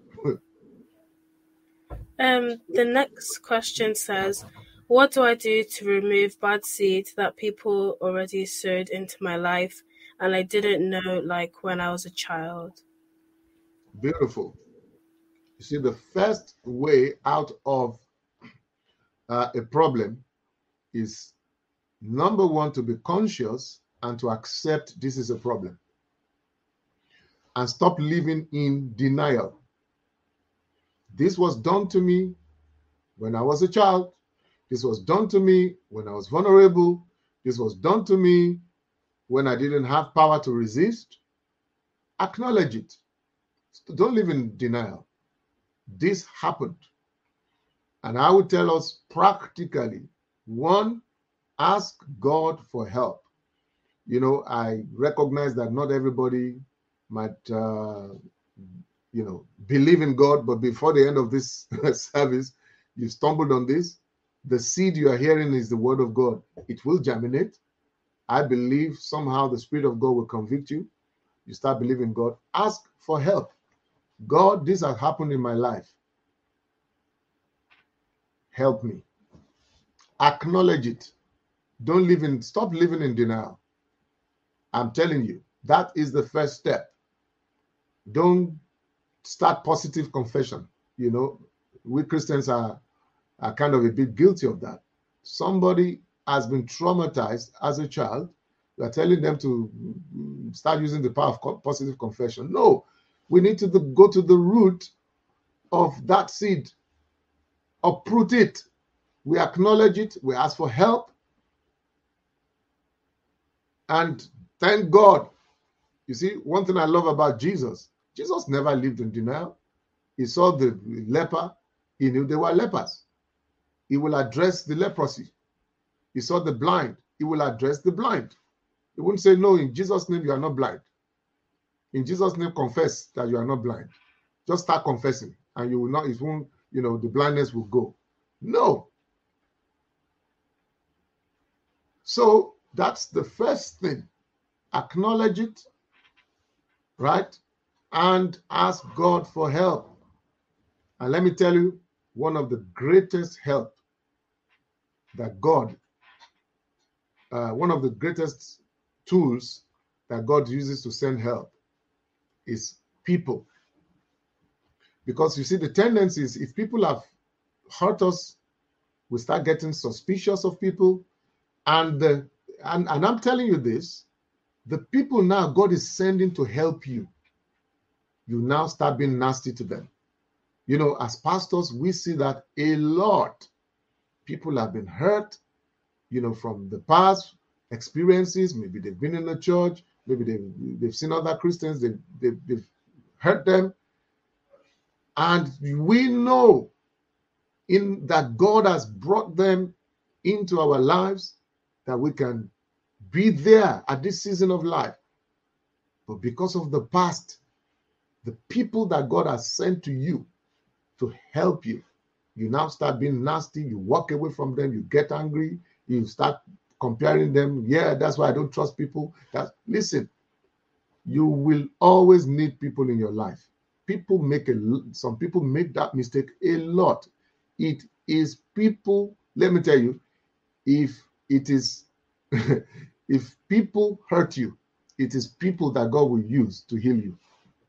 Um, the next question says, what do I do to remove bad seed that people already sowed into my life and I didn't know, like when I was a child? Beautiful. You see, the first way out of uh, a problem is, number one, to be conscious and to accept this is a problem and stop living in denial. This was done to me when I was a child. This was done to me when I was vulnerable. This was done to me when I didn't have power to resist. Acknowledge it. Don't live in denial. This happened. And I would tell us practically, one, ask God for help. You know, I recognize that not everybody might, uh, you know, believe in God, but before the end of this service, you stumbled on this. The seed you are hearing is the word of God. It will germinate. I believe somehow the Spirit of God will convict you. You start believing God. Ask for help. God, this has happened in my life. Help me. Acknowledge it. Don't live in, stop living in denial. I'm telling you, that is the first step. Don't start positive confession. You know, we Christians are, are kind of a bit guilty of that. Somebody has been traumatized as a child. We are telling them to start using the power of positive confession. No, we need to go to the root of that seed, uproot it. We acknowledge it. We ask for help. And thank God. You see, one thing I love about Jesus, Jesus never lived in denial. He saw the leper. He knew they were lepers. He will address the leprosy. He saw the blind. He will address the blind. He wouldn't say, no, in Jesus' name, you are not blind. In Jesus' name, confess that you are not blind. Just start confessing, and you will not, it won't, you know, the blindness will go. No. So that's the first thing. Acknowledge it, right? And ask God for help. And let me tell you, one of the greatest help that God, uh, one of the greatest tools that God uses to send help is people. Because you see, the tendency is if people have hurt us, we start getting suspicious of people. And, uh, and, and I'm telling you this, the people now God is sending to help you, you now start being nasty to them. You know, as pastors, we see that a lot. People have been hurt, you know, from the past experiences. Maybe they've been in the church. Maybe they've, they've seen other Christians. They've, they've, they've hurt them. And we know in that God has brought them into our lives, that we can be there at this season of life. But because of the past, the people that God has sent to you to help you, you now start being nasty. You walk away from them. You get angry. You start comparing them. Yeah, that's why I don't trust people. That, listen, you will always need people in your life. People make a, some people make that mistake a lot. It is people, let me tell you, if it is, if people hurt you, it is people that God will use to heal you.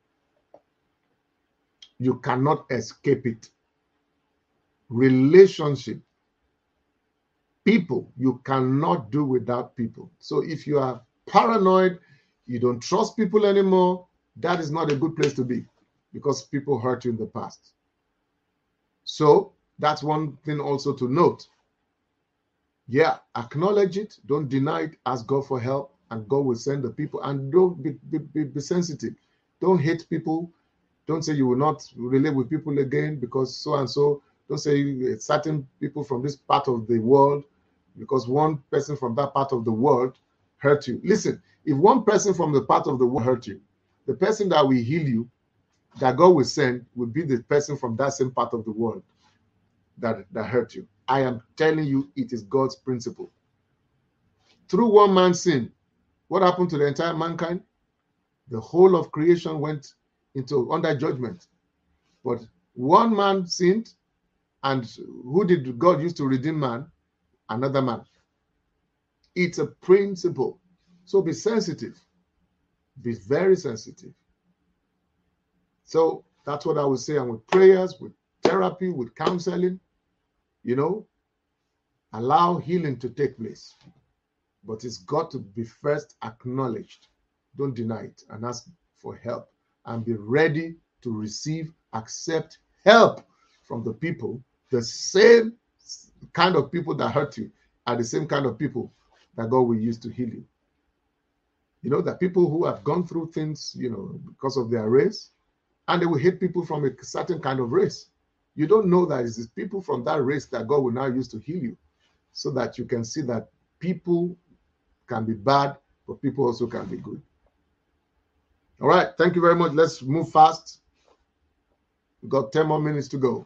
You cannot escape it. Relationship, people, you cannot do without people. So if you are paranoid, you don't trust people anymore, that is not a good place to be, because people hurt you in the past. So that's one thing also to note. Yeah, acknowledge it, don't deny it, ask God for help, and God will send the people. And don't be, be, be sensitive. Don't hate people. Don't say you will not relate with people again because so and so. Don't say certain people from this part of the world, because one person from that part of the world hurt you. Listen, if one person from the part of the world hurt you, the person that will heal you, that God will send, will be the person from that same part of the world that, that hurt you. I am telling you, it is God's principle. Through one man's sin, what happened to the entire mankind? The whole of creation went into under judgment. But one man sinned, and who did God use to redeem man? Another man. It's a principle. So be sensitive. Be very sensitive. So that's what I would say. And with prayers, with therapy, with counseling, you know, allow healing to take place. But it's got to be first acknowledged. Don't deny it, and ask for help. And be ready to receive, accept help from the people. The same kind of people that hurt you are the same kind of people that God will use to heal you. You know, that people who have gone through things, you know, because of their race, and they will hate people from a certain kind of race. You don't know that it's people from that race that God will now use to heal you, so that you can see that people can be bad, but people also can be good. All right, thank you very much. Let's move fast. We've got ten more minutes to go.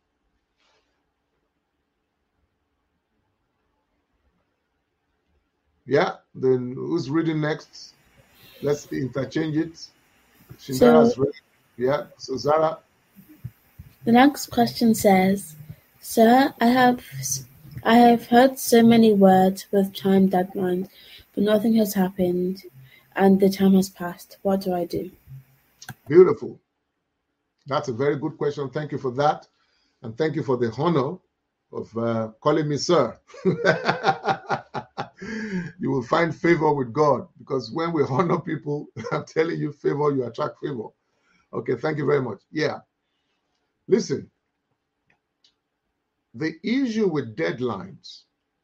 Yeah, then who's reading next? Let's interchange it. Shindara's So- ready. Yeah, so Zara. The next question says, Sir, I have I have heard so many words with time deadlines, but nothing has happened and the time has passed. What do I do? Beautiful. That's a very good question. Thank you for that. And thank you for the honor of uh, calling me sir. You will find favor with God, because when we honor people, I'm telling you, favor, you attract favor. Okay, thank you very much. Yeah. Listen, the issue with deadlines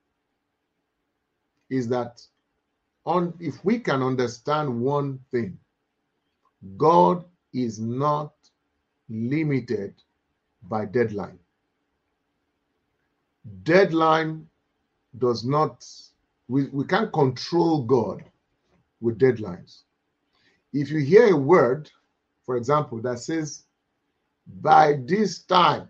is that on if we can understand one thing, God is not limited by deadline. Deadline does not, we, we can't control God. with deadlines. If you hear a word, for example, that says, by this time,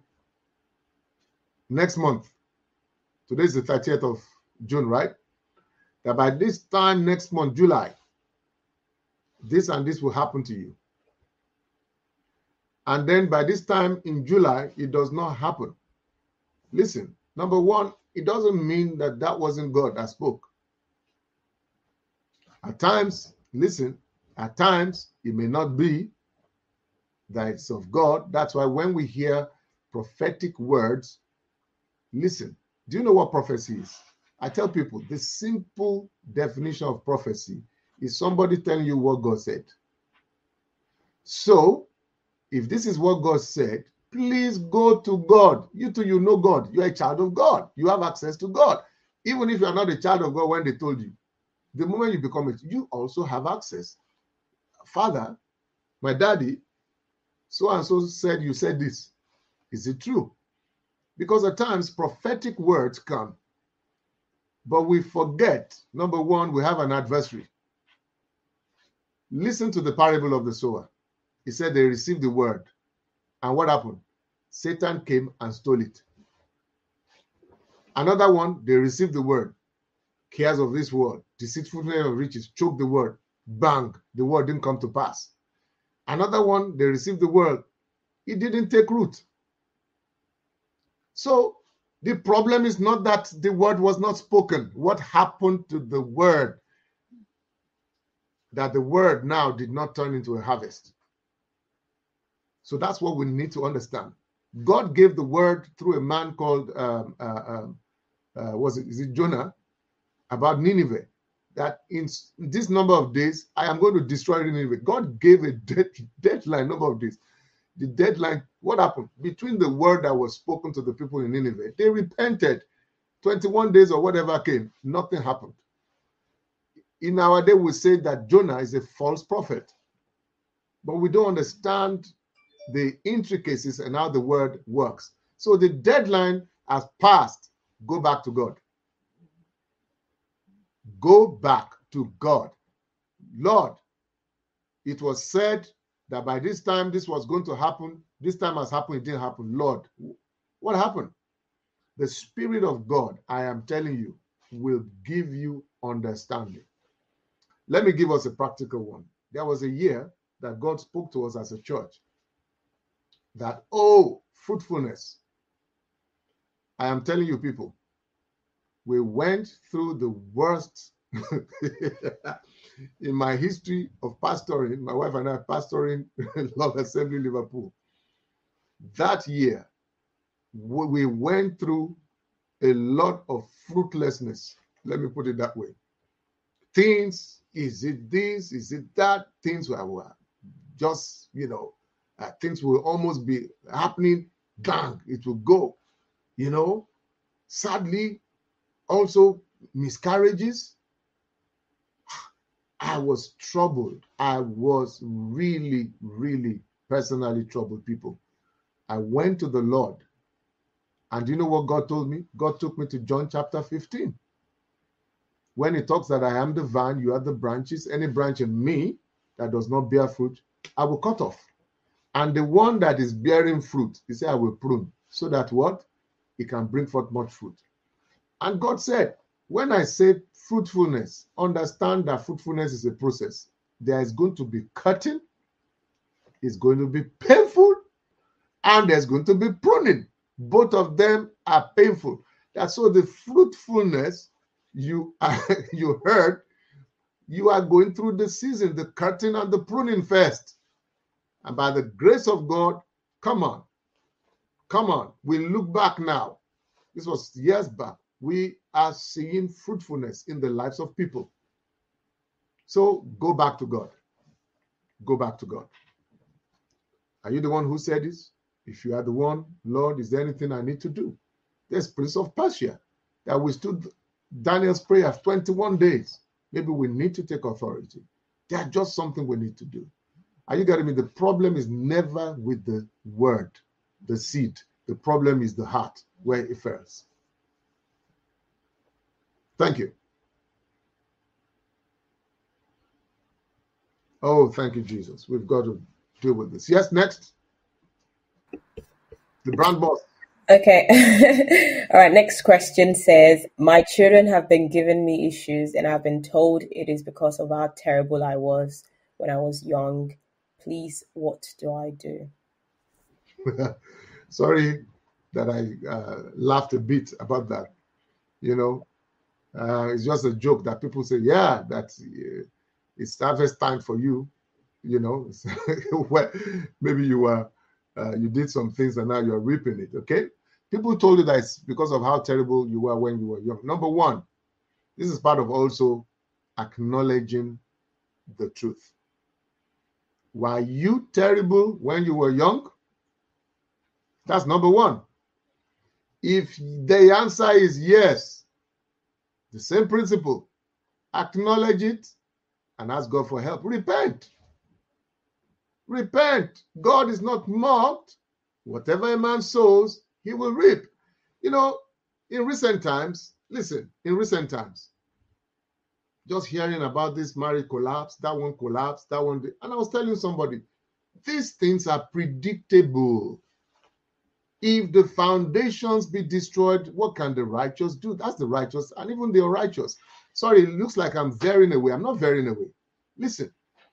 next month, today is the thirtieth of June, right? That by this time next month, July, this and this will happen to you. And then by this time in July, it does not happen. Listen, number one, it doesn't mean that that wasn't God that spoke. At times, listen, at times, it may not be that it's of God. That's why when we hear prophetic words, listen, do you know what prophecy is? I tell people the simple definition of prophecy is somebody telling you what God said. So, if this is what God said, please go to God. You too, you know God. You're a child of God. You have access to God. Even if you're not a child of God when they told you, the moment you become it, you also have access. Father, my daddy, so and so said you said this. Is it true? Because at times prophetic words come, but we forget, number one, we have an adversary. Listen to the parable of the sower. He said they received the word. And what happened? Satan came and stole it. Another one, they received the word. Cares of this world, deceitfulness of riches, choke the word. Bang, the word didn't come to pass. Another one, they received the word. It didn't take root. So the problem is not that the word was not spoken. What happened to the word? That the word now did not turn into a harvest. So that's what we need to understand. God gave the word through a man called, um, uh, um, uh, was it, is it Jonah, about Nineveh, that in this number of days, I am going to destroy Nineveh. God gave a dead, deadline, number of days. The deadline, what happened? Between the word that was spoken to the people in Nineveh, they repented. twenty-one days or whatever came, nothing happened. In our day, we say that Jonah is a false prophet, but we don't understand the intricacies and how the word works. So the deadline has passed. Go back to God. Go back to God. Lord, it was said that by this time this was going to happen. This time has happened. It didn't happen. Lord, what happened? The Spirit of God, I am telling you, will give you understanding. Let me give us a practical one. There was a year that God spoke to us as a church that, oh, fruitfulness. I am telling you, people, we went through the worst in my history of pastoring. My wife and I pastoring Love Assembly Liverpool. That year, we went through a lot of fruitlessness. Let me put it that way. Things, is it this, is it that? Things were, were just, you know, uh, things will almost be happening. Gang, it will go, you know. Sadly, also miscarriages. I was troubled. I was really, really personally troubled, people. I went to the Lord. And do you know what God told me? God took me to John chapter fifteen. When he talks that I am the vine, you are the branches. Any branch in me that does not bear fruit, I will cut off. And the one that is bearing fruit, he said, I will prune. So that what? It can bring forth much fruit. And God said, when I say fruitfulness, understand that fruitfulness is a process. There is going to be cutting, it's going to be painful, and there's going to be pruning. Both of them are painful. That's so the fruitfulness you are, you heard, you are going through the season, the cutting and the pruning first. And by the grace of God, come on, come on. We look back now. This was years back. We are seeing fruitfulness in the lives of people. So go back to God. Go back to God. Are you the one who said this? If you are the one, Lord, is there anything I need to do? There's Prince of Persia that withstood Daniel's prayer of twenty-one days. Maybe we need to take authority. There's just something we need to do. Are you getting me? The problem is never with the word, the seed. The problem is the heart, where it fails. Thank you. Oh, thank you, Jesus. We've got to deal with this. Yes, next. The brand boss. Okay. All right. Next question says, my children have been giving me issues and I've been told it is because of how terrible I was when I was young. Please, what do I do? Sorry that I uh, laughed a bit about that. You know, uh, it's just a joke that people say, yeah, that uh, it's harvest time for you. You know, well, maybe you were, uh, you did some things and now you're reaping it. Okay. People told you that it's because of how terrible you were when you were young. Number one, this is part of also acknowledging the truth. Were you terrible when you were young? That's number one. If the answer is yes, the same principle, acknowledge it and ask God for help. Repent. Repent. God is not mocked. Whatever a man sows, he will reap. You know, in recent times, listen, in recent times, just hearing about this marriage collapse, that one collapsed, that one, and I was telling somebody, these things are predictable. If the foundations be destroyed, what can the righteous do? That's the righteous and even the unrighteous. Sorry, it looks like I'm veering away. I'm not veering away. Listen,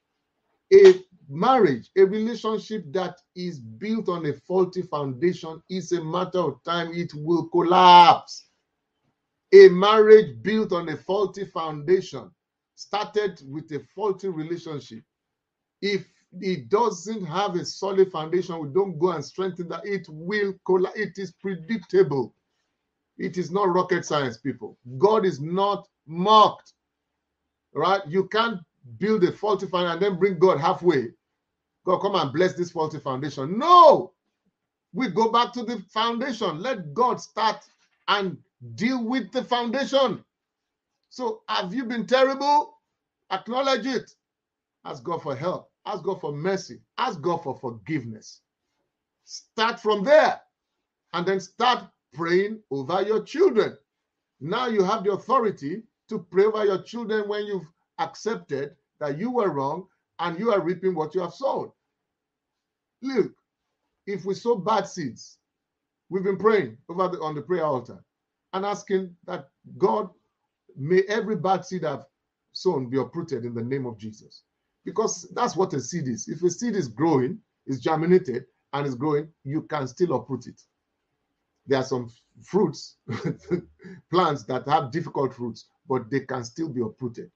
a marriage, a relationship that is built on a faulty foundation is a matter of time. It will collapse. A marriage built on a faulty foundation started with a faulty relationship. If it doesn't have a solid foundation, we don't go and strengthen that, it will collapse. It is predictable. It is not rocket science, people. God is not mocked, right? You can't build a faulty foundation and then bring God halfway. God, come and bless this faulty foundation. No, we go back to the foundation. Let God start and deal with the foundation. So have you been terrible? Acknowledge it. Ask God for help. Ask God for mercy. Ask God for forgiveness. Start from there and then start praying over your children. Now you have the authority to pray over your children when you've accepted that you were wrong and you are reaping what you have sown. Look, if we sow bad seeds, we've been praying over the, on the prayer altar and asking that God, may every bad seed I've sown be uprooted in the name of Jesus. Because that's what a seed is. If a seed is growing, is germinated and is growing, you can still uproot it. There are some fruits, plants that have difficult fruits, but they can still be uprooted.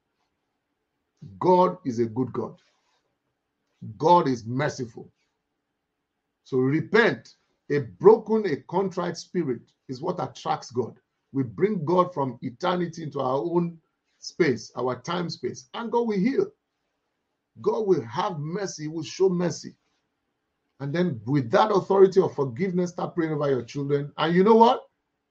God is a good God. God is merciful. So repent. A broken, a contrite spirit is what attracts God. We bring God from eternity into our own space, our time space, and God will heal. God will have mercy, will show mercy. And then with that authority of forgiveness, start praying over your children. And you know what?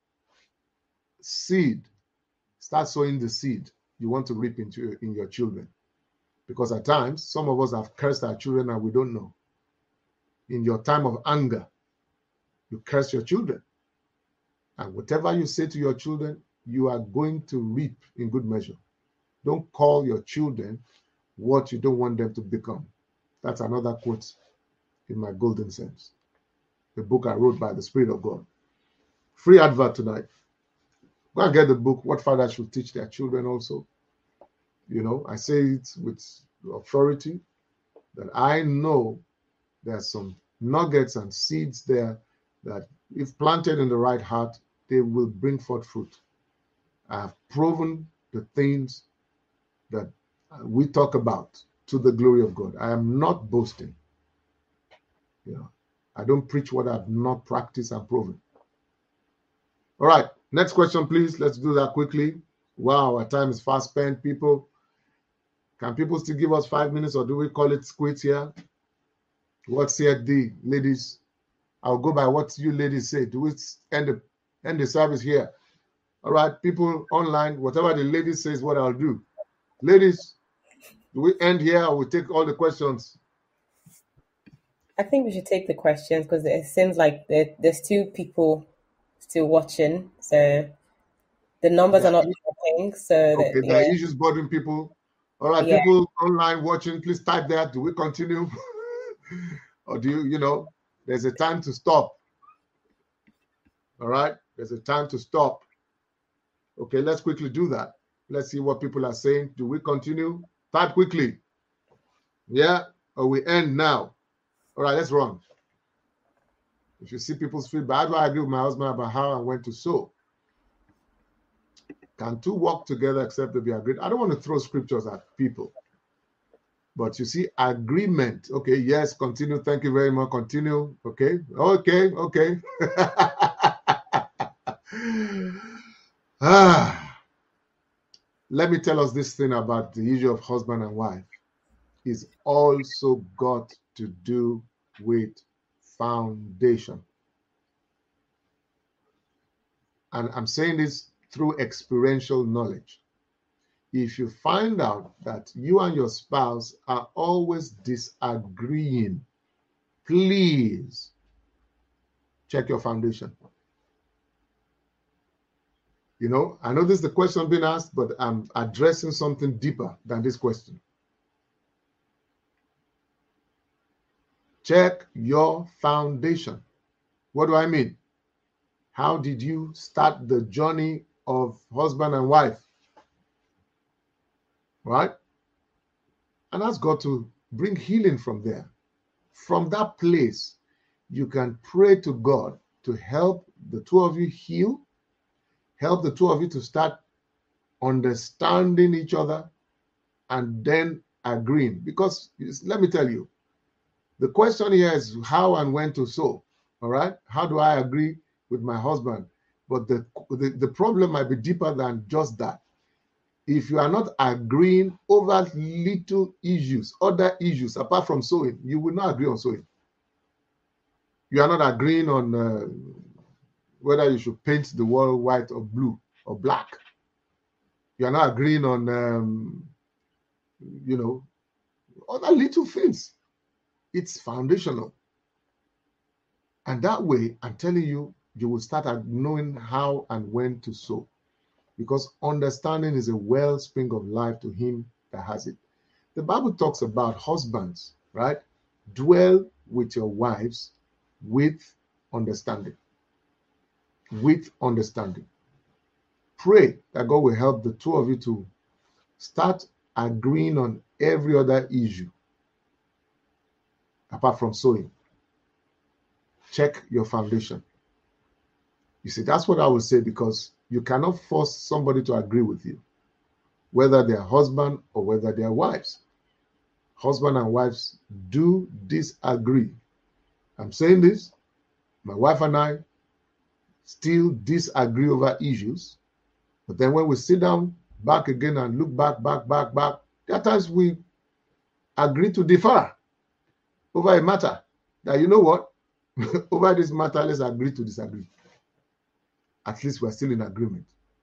Seed. Start sowing the seed you want to reap into in your children. Because at times, some of us have cursed our children and we don't know. In your time of anger, you curse your children. And whatever you say to your children, you are going to reap in good measure. Don't call your children what you don't want them to become. That's another quote in my golden sense. The book I wrote by the Spirit of God. Free advert tonight. Go and get the book, What Fathers Should Teach Their Children also. You know, I say it with authority that I know there's some nuggets and seeds there that if planted in the right heart, they will bring forth fruit. I have proven the things that we talk about to the glory of God. I am not boasting. You know, I don't preach what I've not practiced and proven. All right, next question, please. Let's do that quickly. Wow, our time is fast spent, people. Can people still give us five minutes or do we call it quits here? What's here, the ladies? I'll go by what you ladies say. Do we end the, end the service here? All right, people online, whatever the ladies say is what I'll do. Ladies, do we end here or we take all the questions? I think we should take the questions because it seems like there, there's two people still watching. So the numbers Yeah. are not dropping. So Okay, that, there yeah. are issues bothering people. All right, Yeah. people online watching, please type there. Do we continue? Or do you, you know, there's a time to stop. All right, there's a time to stop. Okay, let's quickly do that. Let's see what people are saying. Do we continue? Type quickly. Yeah, or we end now. All right, let's run. If you see people's feedback, how do I agree with my husband about how I went to sow? Can two walk together except to be agreed? I don't want to throw scriptures at people. But you see, agreement. Okay, yes, continue. Thank you very much. Continue. Okay, okay, okay. ah. Let me tell us this thing about the issue of husband and wife. It's also got to do with foundation. And I'm saying this through experiential knowledge. If you find out that you and your spouse are always disagreeing, please check your foundation. You know, I know this is the question being asked, but I'm addressing something deeper than this question. Check your foundation. What do I mean? How did you start the journey of husband and wife? Right? And ask God to bring healing from there. From that place, you can pray to God to help the two of you heal, help the two of you to start understanding each other, and then agreeing. Because let me tell you, the question here is how and when to sow. All right? How do I agree with my husband? But the, the, the problem might be deeper than just that. If you are not agreeing over little issues, other issues, apart from sowing, you will not agree on sowing. You are not agreeing on uh, whether you should paint the wall white or blue or black. You are not agreeing on, um, you know, other little things. It's foundational. And that way, I'm telling you, you will start knowing how and when to sow. Because understanding is a wellspring of life to him that has it. The Bible talks about husbands, right? Dwell with your wives with understanding. With understanding. Pray that God will help the two of you to start agreeing on every other issue apart from sowing. Check your foundation. You see, that's what I would say, because you cannot force somebody to agree with you, whether they're husband or whether they're wives. Husband and wives do disagree. I'm saying this, my wife and I still disagree over issues, but then when we sit down back again and look back, back, back, back, there are times we agree to differ over a matter that, you know what, over this matter, let's agree to disagree. At least we're still in agreement.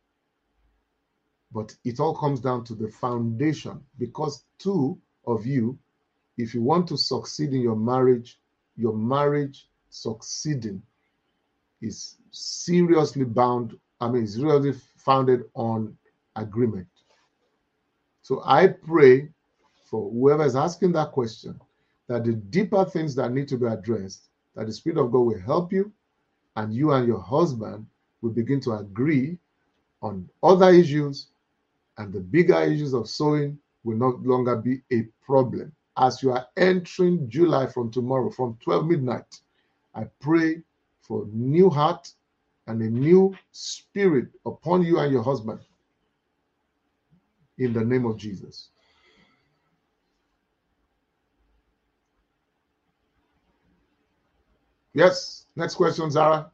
But it all comes down to the foundation, because two of you, if you want to succeed in your marriage, your marriage succeeding is seriously bound, I mean, it's really founded on agreement. So I pray for whoever is asking that question, that the deeper things that need to be addressed, that the Spirit of God will help you, and you and your husband will begin to agree on other issues, and the bigger issues of sowing will no longer be a problem. As you are entering July from tomorrow, from twelve midnight, I pray for new heart and a new spirit upon you and your husband, in the name of Jesus. Yes, next question, Zara.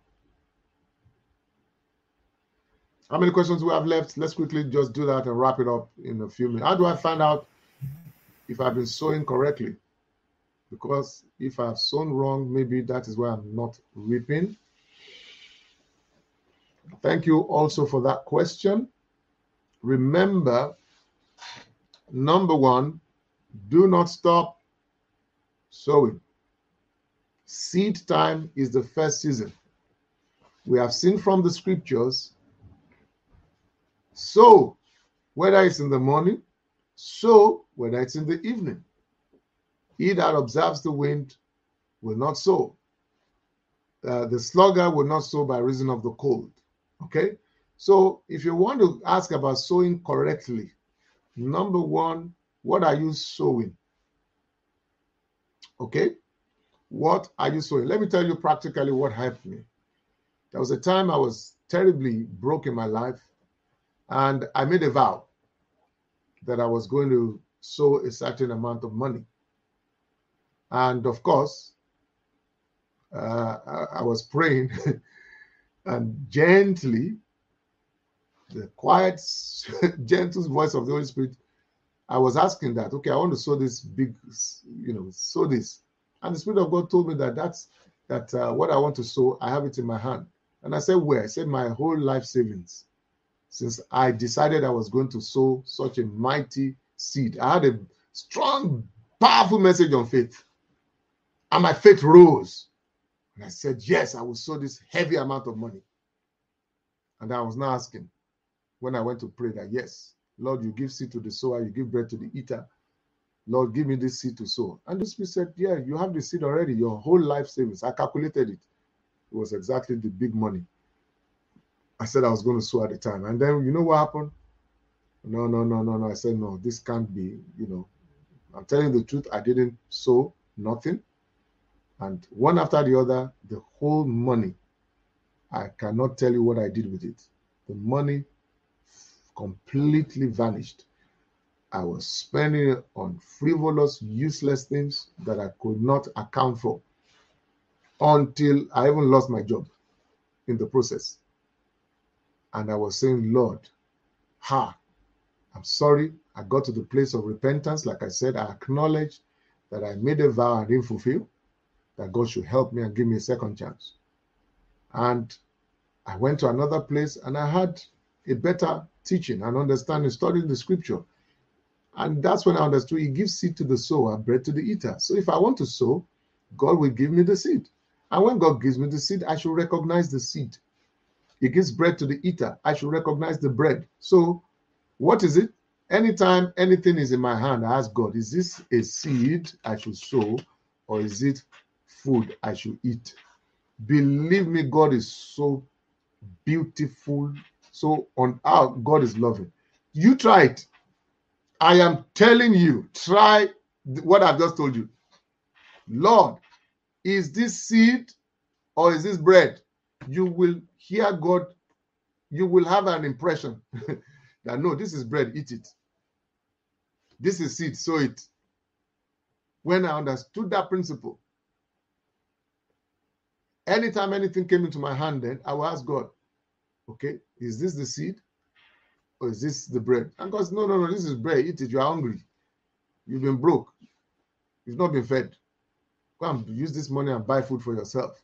How many questions do we have left? Let's quickly just do that and wrap it up in a few minutes. How do I find out if I've been sowing correctly? Because if I've sown wrong, maybe that is why I'm not reaping. Thank you also for that question. Remember, number one, do not stop sowing. Seed time is the first season. We have seen from the scriptures, sow, whether it's in the morning, sow whether it's in the evening. He that observes the wind will not sow. Uh, the sluggard will not sow by reason of the cold. Okay? So if you want to ask about sowing correctly, number one, what are you sowing? Okay? What are you sowing? Let me tell you practically what helped me. There was a time I was terribly broke in my life, and I made a vow that I was going to sow a certain amount of money. And of course, uh, I, I was praying, and gently, the quiet, gentle voice of the Holy Spirit, I was asking that, okay, I want to sow this big, you know, sow this. And the Spirit of God told me that that's that uh, what I want to sow, I have it in my hand. And I said, where? I said, my whole life savings. Since I decided I was going to sow such a mighty seed. I had a strong, powerful message on faith. And my faith rose. And I said, yes, I will sow this heavy amount of money. And I was now asking, when I went to pray, that yes, Lord, you give seed to the sower, you give bread to the eater. Lord, give me this seed to sow. And the Spirit said, yeah, you have the seed already, your whole life savings. I calculated it. It was exactly the big money I said I was going to sow at the time. And then, you know what happened? No, no, no, no, no. I said, no, this can't be, you know. I'm telling the truth, I didn't sow nothing. And one after the other, the whole money, I cannot tell you what I did with it. The money completely vanished. I was spending it on frivolous, useless things that I could not account for until I even lost my job in the process. And I was saying, Lord, ha, I'm sorry. I got to the place of repentance. Like I said, I acknowledged that I made a vow I didn't fulfill, that God should help me and give me a second chance. And I went to another place and I had a better teaching and understanding, studying the scripture. And that's when I understood He gives seed to the sower, bread to the eater. So if I want to sow, God will give me the seed. And when God gives me the seed, I should recognize the seed. He gives bread to the eater. I should recognize the bread. So what is it? Anytime anything is in my hand, I ask God, is this a seed I should sow, or is it food I should eat? Believe me, God is so beautiful. So on out, God is loving. You try it. I am telling you, try what I've just told you. Lord, is this seed or is this bread? You will hear God. You will have an impression that no, this is bread, eat it. This is seed, sow it. When I understood that principle, anytime anything came into my hand, then I will ask God, okay, is this the seed or is this the bread? And God says, no, no, no, this is bread. Eat it. You are hungry. You've been broke. You've not been fed. Go and use this money and buy food for yourself.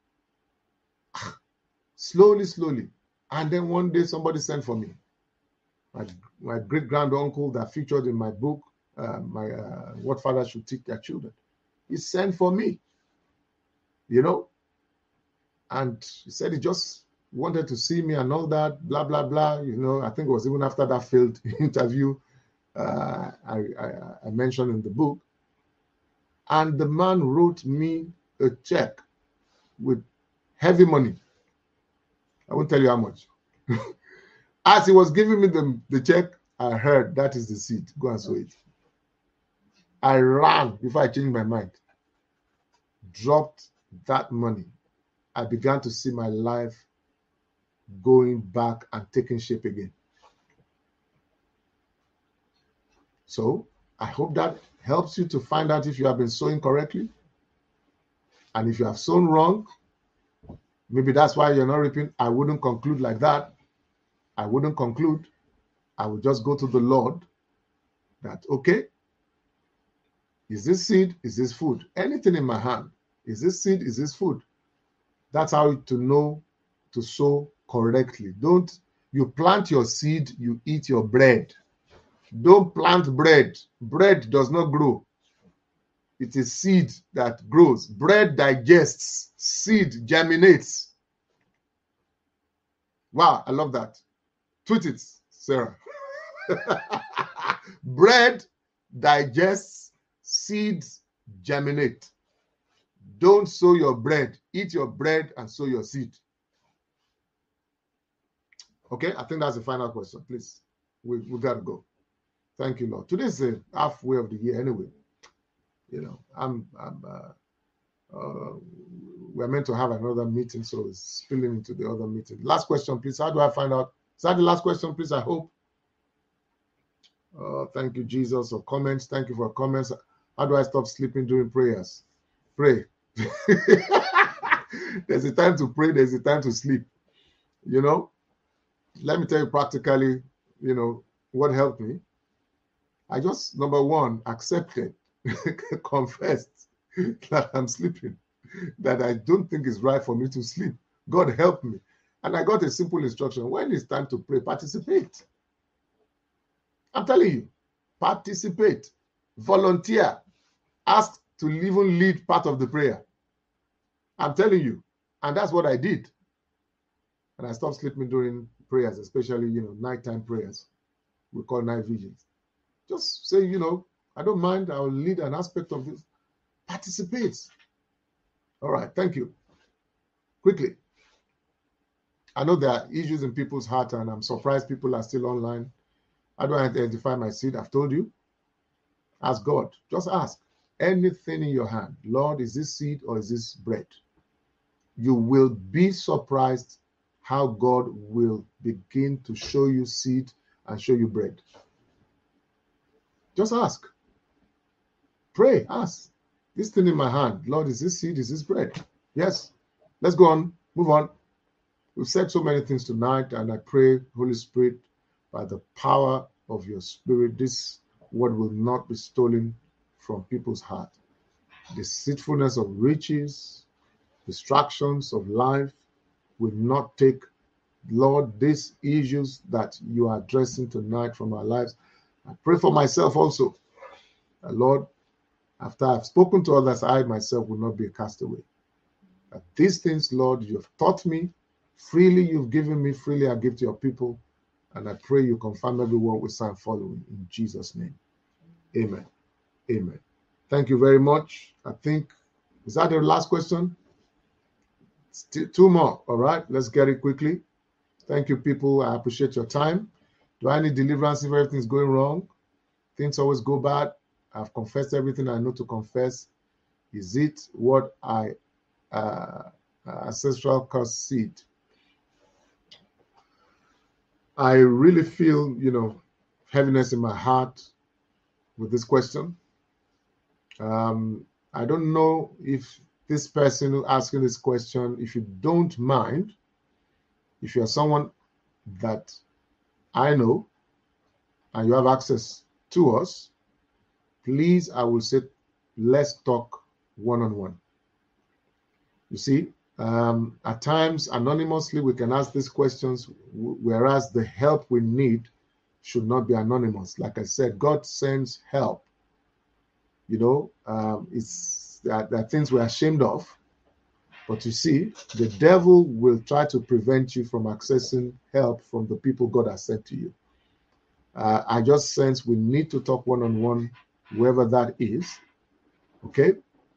Slowly, slowly. And then one day somebody sent for me. My, my great-grand-uncle that featured in my book, uh, my uh, What Fathers Should Teach Their Children. He sent for me. You know? And he said he just wanted to see me and all that, blah, blah, blah. You know, I think it was even after that failed interview uh, I, I, I mentioned in the book. And the man wrote me a check with heavy money. I won't tell you how much. As he was giving me the, the check, I heard that is the seed. Go and sow it. I ran before I changed my mind. Dropped that money. I began to see my life going back and taking shape again. So I hope that helps you to find out if you have been sowing correctly. And if you have sown wrong, maybe that's why you're not reaping. I wouldn't conclude like that. I wouldn't conclude. I would just go to the Lord that, okay, is this seed? Is this food? Anything in my hand. Is this seed? Is this food? That's how to know to sow correctly. Don't, you plant your seed, you eat your bread. Don't plant bread. Bread does not grow. It is seed that grows. Bread digests. Seed germinates. Wow, I love that. Tweet it, Sarah. Bread digests, seeds germinate. Don't sow your bread. Eat your bread and sow your seed. Okay, I think that's the final question. Please, we we gotta go. Thank you, Lord. Today's the halfway of the year anyway. You know, I'm I'm uh, uh, we're meant to have another meeting, so it's spilling into the other meeting. Last question, please. How do I find out? Is that the last question, please? I hope. Uh, thank you, Jesus. Or comments. Thank you for comments. How do I stop sleeping during prayers? Pray. There's a time to pray. There's a time to sleep. You know. Let me tell you practically, you know, what helped me. I just, number one, accepted, confessed that I'm sleeping, that I don't think it's right for me to sleep. God help me. And I got a simple instruction. When it's time to pray, participate. I'm telling you, participate, volunteer, ask to even lead part of the prayer. I'm telling you. And that's what I did. And I stopped sleeping during prayers, especially, you know, nighttime prayers. We call night vigils. Just say, you know, I don't mind. I'll lead an aspect of this. Participate. All right. Thank you. Quickly. I know there are issues in people's heart, and I'm surprised people are still online. How do I identify my seed? I've told you. Ask God. Just ask. Anything in your hand. Lord, is this seed or is this bread? You will be surprised how God will begin to show you seed and show you bread. Just ask. Pray. Ask. This thing in my hand, Lord, is this seed? Is this bread? Yes. Let's go on. Move on. We've said so many things tonight, and I pray, Holy Spirit, by the power of your Spirit, this word will not be stolen from people's heart. The deceitfulness of riches, distractions of life, will not take, Lord, these issues that you are addressing tonight from our lives. I pray for myself also. Uh, Lord, after I've spoken to others, I myself will not be a castaway. That these things, Lord, you have taught me, freely you've given me, freely I give to your people. And I pray you confirm every word we sign following in Jesus' name. Amen. Amen. Thank you very much. I think, is that the last question? Still two more. All right, let's get it quickly. Thank you, people. I appreciate your time. Do I need deliverance if everything's going wrong? Things always go bad. I've confessed everything I know to confess. Is it what I, uh, ancestral curse seed? I really feel, you know, heaviness in my heart with this question. Um, I don't know if this person who asking this question, if you don't mind, if you're someone that I know and you have access to us, please, I will say, let's talk one-on-one. You see, um, at times, anonymously, we can ask these questions, whereas the help we need should not be anonymous. Like I said, God sends help. You know, um, it's there, there are things we're ashamed of. But you see, the devil will try to prevent you from accessing help from the people God has sent to you. Uh, I just sense we need to talk one-on-one, whoever that is. Okay?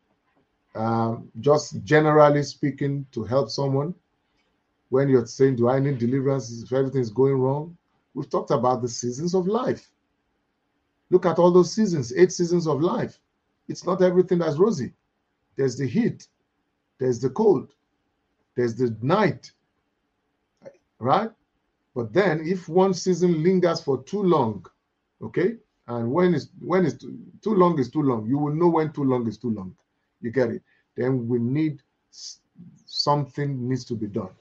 Um, just generally speaking, to help someone, when you're saying, do I need deliverance if everything's going wrong? We've talked about the seasons of life. Look at all those seasons, eight seasons of life. It's not everything that's rosy. There's the heat. There's the cold. There's the night. Right? But then if one season lingers for too long, okay, and when it's when it's too, too long is too long, you will know when too long is too long. You get it? Then we need something needs to be done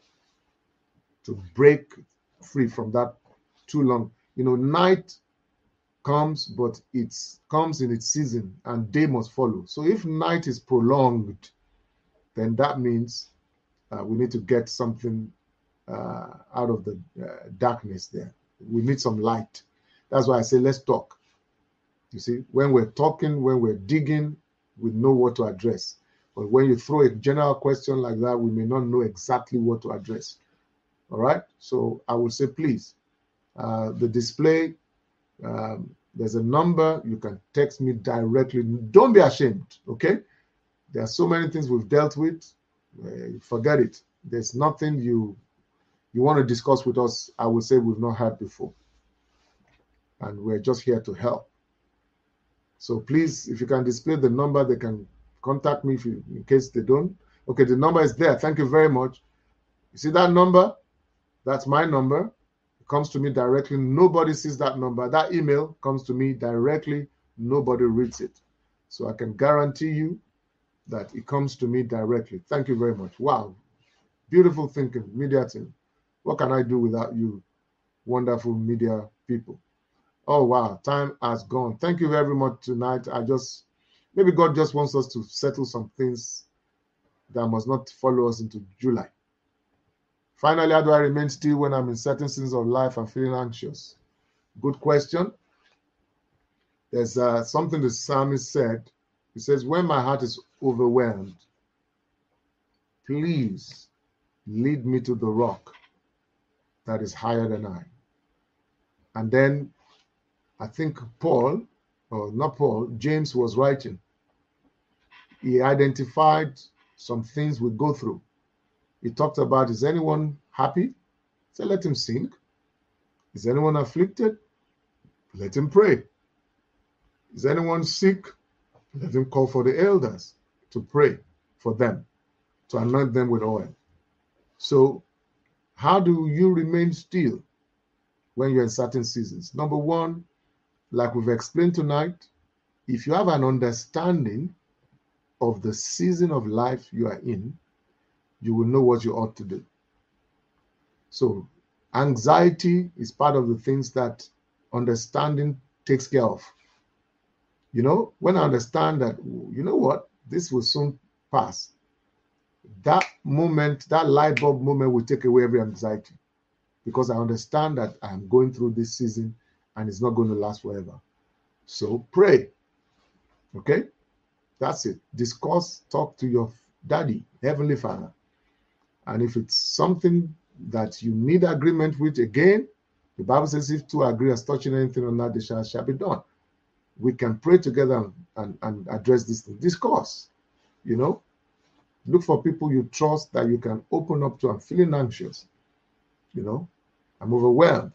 to break free from that too long. You know, night comes, but it comes in its season, and day must follow. So if night is prolonged, then that means uh, we need to get something uh, out of the uh, darkness there. We need some light. That's why I say, let's talk. You see, when we're talking, when we're digging, we know what to address. But when you throw a general question like that, we may not know exactly what to address. All right? So I will say, please, uh, the display, um, There's a number. You can text me directly. Don't be ashamed, okay? There are so many things we've dealt with. Uh, forget it. There's nothing you you want to discuss with us, I would say, we've not had before. And we're just here to help. So please, if you can display the number, they can contact me if you, in case they don't. Okay, the number is there. Thank you very much. You see that number? That's my number. It comes to me directly. Nobody sees that number. That email comes to me directly. Nobody reads it. So I can guarantee you that it comes to me directly. Thank you very much. Wow. Beautiful thinking, media team. What can I do without you, wonderful media people? Oh, wow. Time has gone. Thank you very much tonight. I just, maybe God just wants us to settle some things that must not follow us into July. Finally, how do I remain still when I'm in certain seasons of life and feeling anxious? Good question. There's uh, something the psalmist said. He says, when my heart is overwhelmed, please lead me to the rock that is higher than I. And then I think Paul, or not Paul, James was writing. He identified some things we go through. He talked about, is anyone happy? He said, let him sing. Is anyone afflicted? Let him pray. Is anyone sick? Let him call for the elders to pray for them, to anoint them with oil. So how do you remain still when you're in certain seasons? Number one, like we've explained tonight, if you have an understanding of the season of life you are in, you will know what you ought to do. So anxiety is part of the things that understanding takes care of. You know, when I understand that, you know what, this will soon pass, that moment, that light bulb moment will take away every anxiety, because I understand that I'm going through this season and it's not going to last forever. So pray, okay? That's it. Discuss, talk to your daddy, Heavenly Father. And if it's something that you need agreement with, again, the Bible says if two agree as touching anything on that, they shall, shall be done. We can pray together and, and, and address this thing. Discuss, you know. Look for people you trust that you can open up to. I'm feeling anxious, you know. I'm overwhelmed.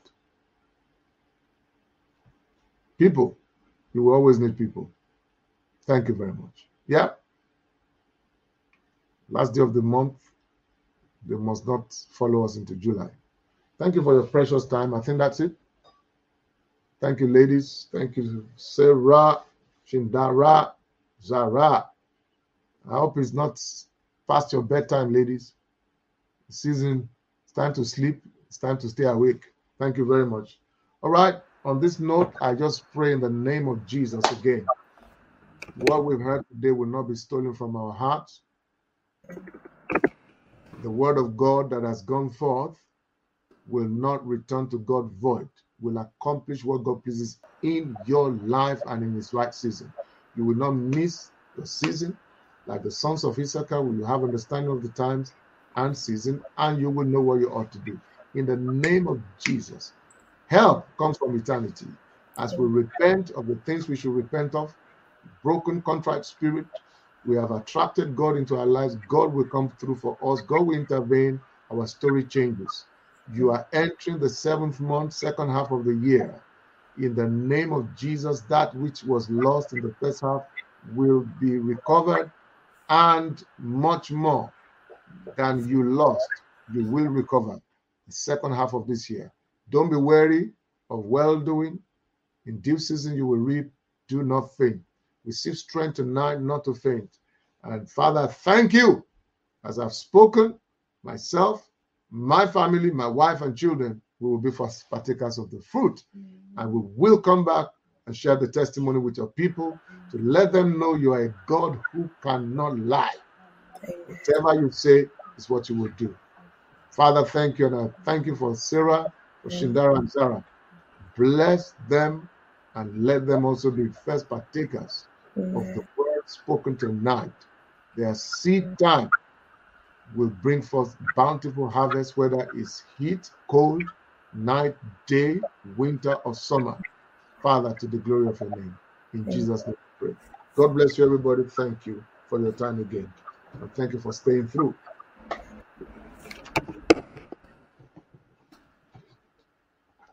People, you will always need people. Thank you very much. Yeah. Last day of the month, they must not follow us into July. Thank you for your precious time. I think that's it. Thank you, ladies. Thank you, Sarah, Shindara, Zara. I hope it's not past your bedtime, ladies. The season, it's time to sleep. It's time to stay awake. Thank you very much. All right. On this note, I just pray in the name of Jesus again. What we've heard today will not be stolen from our hearts. The word of God that has gone forth will not return to God void, will accomplish what God pleases in your life and in His right season. You will not miss your season. Like the sons of Issachar, will you have understanding of the times and season, and you will know what you ought to do. In the name of Jesus, help comes from eternity. As we repent of the things we should repent of, broken, contrite spirit, we have attracted God into our lives. God will come through for us. God will intervene. Our story changes. You are entering the seventh month, second half of the year. In the name of Jesus, that which was lost in the first half will be recovered, and much more than you lost, you will recover the second half of this year. Don't be weary of well-doing. In due season you will reap. Do not faint. Receive strength tonight not to faint. And Father, thank you. As I've spoken, myself, my family, my wife and children, we will be first partakers of the fruit. Mm-hmm. And we will come back and share the testimony with your people to let them know you are a God who cannot lie. Whatever you say is what you will do. Father, thank you. And I thank you for Sarah, for Shindara and Zara. Bless them and let them also be first partakers of the word spoken tonight. Their seed time will bring forth bountiful harvest, whether it's heat, cold, night, day, winter, or summer. Father, to the glory of your name. In Jesus' name we pray. God bless you, everybody. Thank you for your time again. And thank you for staying through.